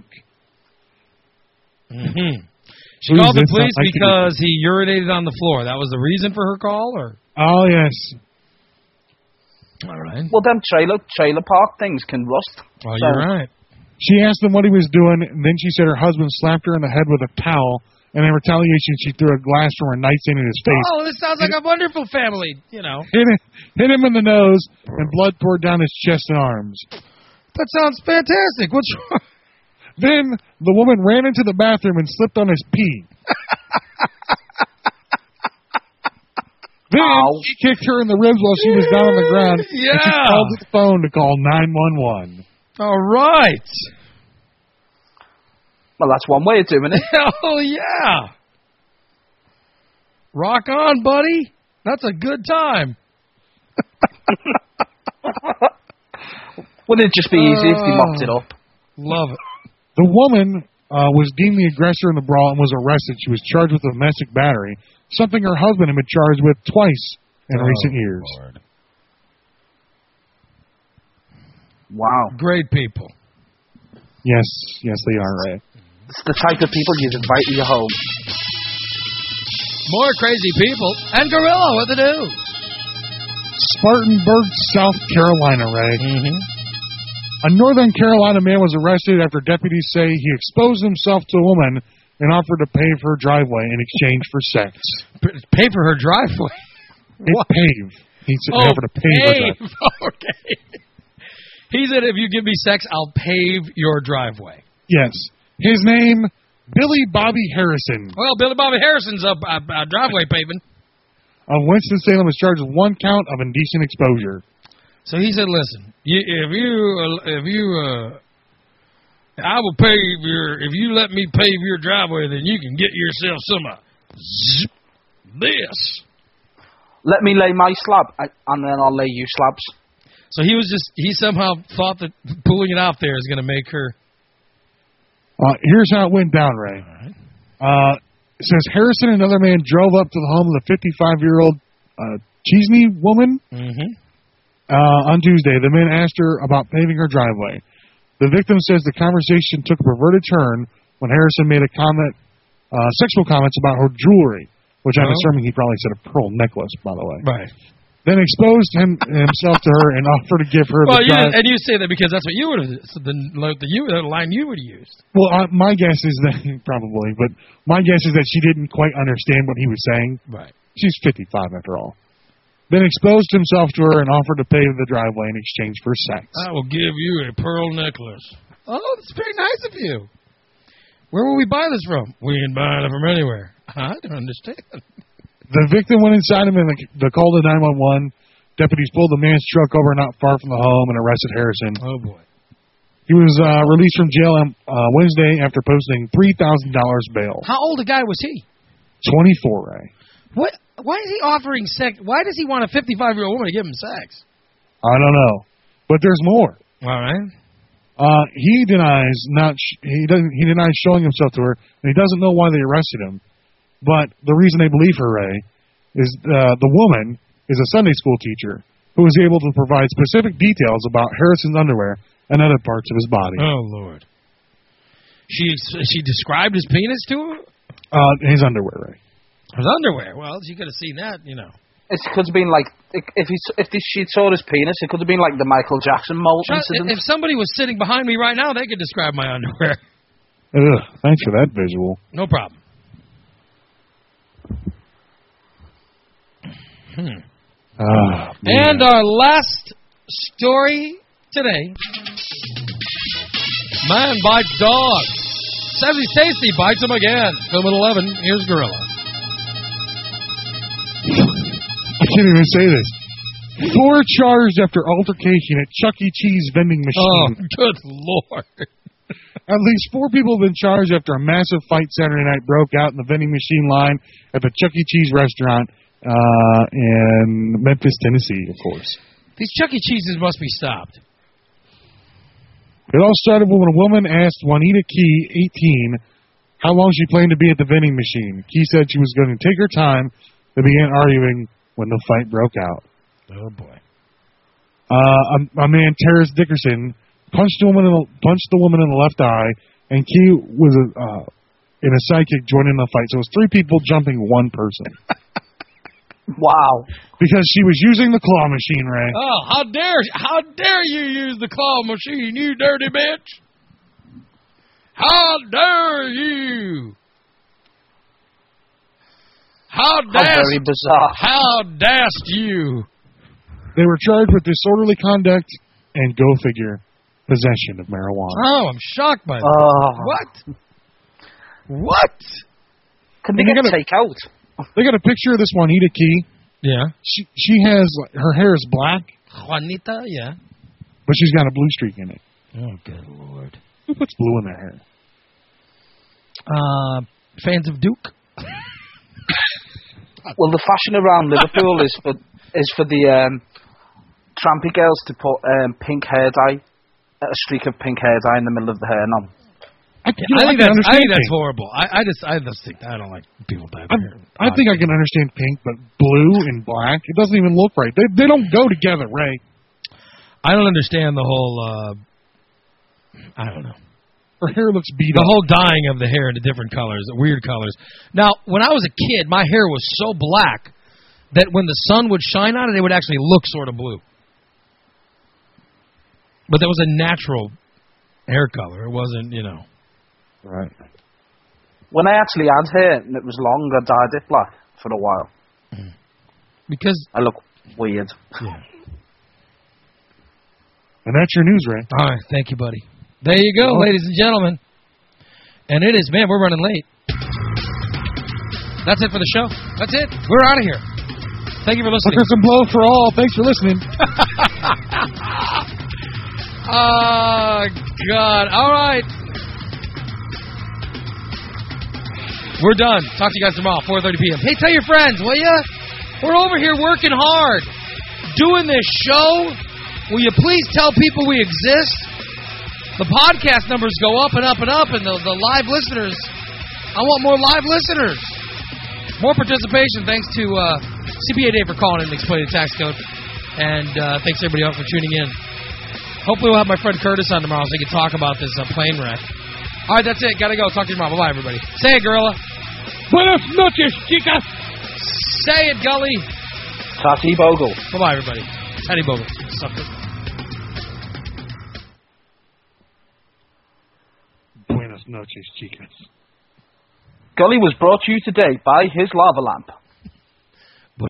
B: Mm-hmm. She
D: Who's
B: called the
D: this?
B: police
D: I like to-
B: because he urinated on the floor. That was the reason for her call, or?
D: Oh, yes.
B: All right.
C: Well, them trailer trailer park things can rust.
B: Well,
C: So-
B: you're right.
D: She asked him what he was doing, and then she said her husband slapped her in the head with a towel, and in retaliation she threw a glass from her nightstand in his face.
B: Oh, this sounds like a wonderful family, you know.
D: Hit him, hit him in the nose, and blood poured down his chest and arms.
B: That sounds fantastic. What's wrong?
D: Then the woman ran into the bathroom and slipped on his pee. Then
C: Ow.
D: he kicked her in the ribs while she was down on the ground, and she
B: Yeah.
D: called the phone to call nine one one.
B: All right.
C: Well, that's one way of doing it.
B: Oh, yeah. Rock on, buddy. That's a good time.
C: Wouldn't it just be easy if they mopped it up?
B: Love it.
D: The woman uh, was deemed the aggressor in the brawl and was arrested. She was charged with domestic battery, something her husband had been charged with twice in
B: Oh,
D: recent years.
B: Lord.
C: Wow.
B: Great people.
D: Yes, yes, they are, Ray.
C: It's the type of people you'd invite to your home.
B: More crazy people. And Gorilla with the news.
D: Spartanburg, South Carolina, Ray.
B: Mm-hmm.
D: A Northern Carolina man was arrested after deputies say he exposed himself to a woman and offered to pave her driveway in exchange for sex.
B: P- pay for her driveway.
D: It
B: What?
D: pave. He said he
B: Oh,
D: offered to pave her driveway.
B: pave. Okay. He said, if you give me sex, I'll pave your driveway.
D: Yes. His name, Billy Bobby Harrison
B: Well, Billy Bobby Harrison's up uh, uh, driveway paving.
D: of Winston-Salem was charged with one count of indecent exposure.
B: So he said, listen, you, if you, uh, if you, uh, I will pave your, if you let me pave your driveway, then you can get yourself some uh, zip this.
C: Let me lay my slab, I, and then I'll lay you slabs.
B: So he was just, he somehow thought that pulling it out there is going to make her.
D: Uh, here's how it went down, Ray. Uh, it says Harrison and another man drove up to the home of the fifty-five-year-old uh, Cheesney woman
B: Mm-hmm.
D: uh, on Tuesday. The man asked her about paving her driveway. The victim says the conversation took a perverted turn when Harrison made a comment, uh, sexual comments about her jewelry, which I'm
B: Oh.
D: assuming he probably said a pearl necklace, by the way.
B: Right.
D: Then exposed him himself to her and offered to give her
B: Well,
D: the
B: you,
D: drive.
B: and you say that because that's what you would have, so the, the, you, the line you would have used.
D: Well, uh, my guess is that, probably, but my guess is that she didn't quite understand what he was saying.
B: Right.
D: She's fifty-five after all. then exposed himself to her and offered to pave the driveway in exchange for sex.
B: I will give you a pearl necklace. Oh, that's very nice of you. Where will we buy this from? We ain't buying it from anywhere. I don't understand.
D: The victim went inside him and the, the call to nine one one. Deputies pulled the man's truck over not far from the home and arrested Harrison.
B: Oh, boy.
D: He was uh, released from jail on uh, Wednesday after posting three thousand dollars bail.
B: How old a guy was he?
D: twenty-four, Ray.
B: What? Why is he offering sex? Why does he want a fifty-five-year-old woman to give him sex?
D: I don't know. But there's more.
B: All right.
D: Uh, he denies not. Sh- he doesn't. He denies showing himself to her, and he doesn't know why they arrested him. But the reason they believe her, Ray, is uh, the woman is a Sunday school teacher who was able to provide specific details about Harrison's underwear and other parts of his body.
B: Oh, Lord. She she described his penis to her?
D: Uh, his underwear, Ray.
B: His underwear? Well, she could have seen that, you know.
C: It could have been like, if he if she saw his penis, it could have been like the Michael Jackson mold incident.
B: If somebody was sitting behind me right now, they could describe my underwear.
D: Ugh, thanks for that visual.
B: No problem. Hmm.
D: Oh,
B: and our last story today. Man bites dog. Says he's tasty, bites him again. Film at eleven. Here's Gorilla.
D: I can't even say this. Four charged after altercation at Chuck E. Cheese vending machine.
B: Oh, good Lord.
D: At least four people have been charged after a massive fight Saturday night broke out in the vending machine line at the Chuck E. Cheese restaurant uh, in Memphis, Tennessee, of course.
B: These Chuck E. Cheeses must be stopped.
D: It all started when a woman asked Juanita Key, eighteen, how long she planned to be at the vending machine. Key said she was going to take her time. They began arguing when the fight broke out.
B: Oh, boy.
D: Uh, a, a man, Terrence Dickerson, punched the woman in the, punched the woman in the left eye, and Key was a, uh, in a sidekick joining the fight. So it was three people jumping one person.
C: Wow.
D: Because she was using the claw machine, Ray.
B: Oh, how dare how dare you use the claw machine, you dirty bitch. How dare you? How dast,
C: how very bizarre.
B: How dast you?
D: They were charged with disorderly conduct and, go figure, possession of marijuana.
B: Oh, I'm shocked by that.
C: Uh,
B: what? What?
C: Can they get take out?
D: They got a picture of this Juanita Key.
B: Yeah.
D: She she has, her hair is black.
B: Juanita, yeah.
D: But she's got a blue streak in it.
B: Oh, good Lord.
D: Who puts blue in their hair?
B: Uh, fans of Duke?
C: Well, the fashion around Liverpool is for is for the um, trampy girls to put um, pink hair dye, a streak of pink hair dye in the middle of the hair. No.
D: I, you know,
B: I, think
D: I,
B: that's, I think that's
D: pink.
B: horrible. I, I just, I just think I don't like people dyeing their hair.
D: I think I can understand pink, but blue and black, it doesn't even look right. They they don't go together, Ray.
B: I don't understand the whole. Uh, I don't know.
D: Her hair looks beat
B: the
D: up.
B: The whole dyeing of the hair into different colors, weird colors. Now, when I was a kid, my hair was so black that when the sun would shine on it, it would actually look sort of blue. But that was a natural hair color. It wasn't, you know.
D: Right.
C: When I actually had hair and it was long, I dyed it black for a while.
B: Mm. Because
C: I look weird.
B: Yeah.
D: And that's your news, Ray.
B: All right, thank you, buddy. There you go, oh. ladies and gentlemen. And it is, man, we're running late. That's it for the show. That's it. We're out of here. Thank you for listening.
D: Hookers and blow for all. Thanks for listening.
B: Oh, God. All right. We're done. Talk to you guys tomorrow, four thirty p.m. Hey, tell your friends, will ya? We're over here working hard, doing this show. Will you please tell people we exist? The podcast numbers go up and up and up, and the, the live listeners, I want more live listeners. More participation, thanks to uh, C B A Dave for calling in and explaining the tax code. And uh, thanks everybody else for tuning in. Hopefully we'll have my friend Curtis on tomorrow so he can talk about this uh, plane wreck. All right, that's it. Gotta go. Talk to you tomorrow. Bye-bye, everybody. Say it, Gorilla.
H: Buenas noches, chicas.
B: Say it, Gully.
C: Tati Bogle.
B: Bye-bye, everybody. Tati Bogle. Sucker.
D: Buenas noches, chicas.
C: Gully was brought to you today by his lava lamp.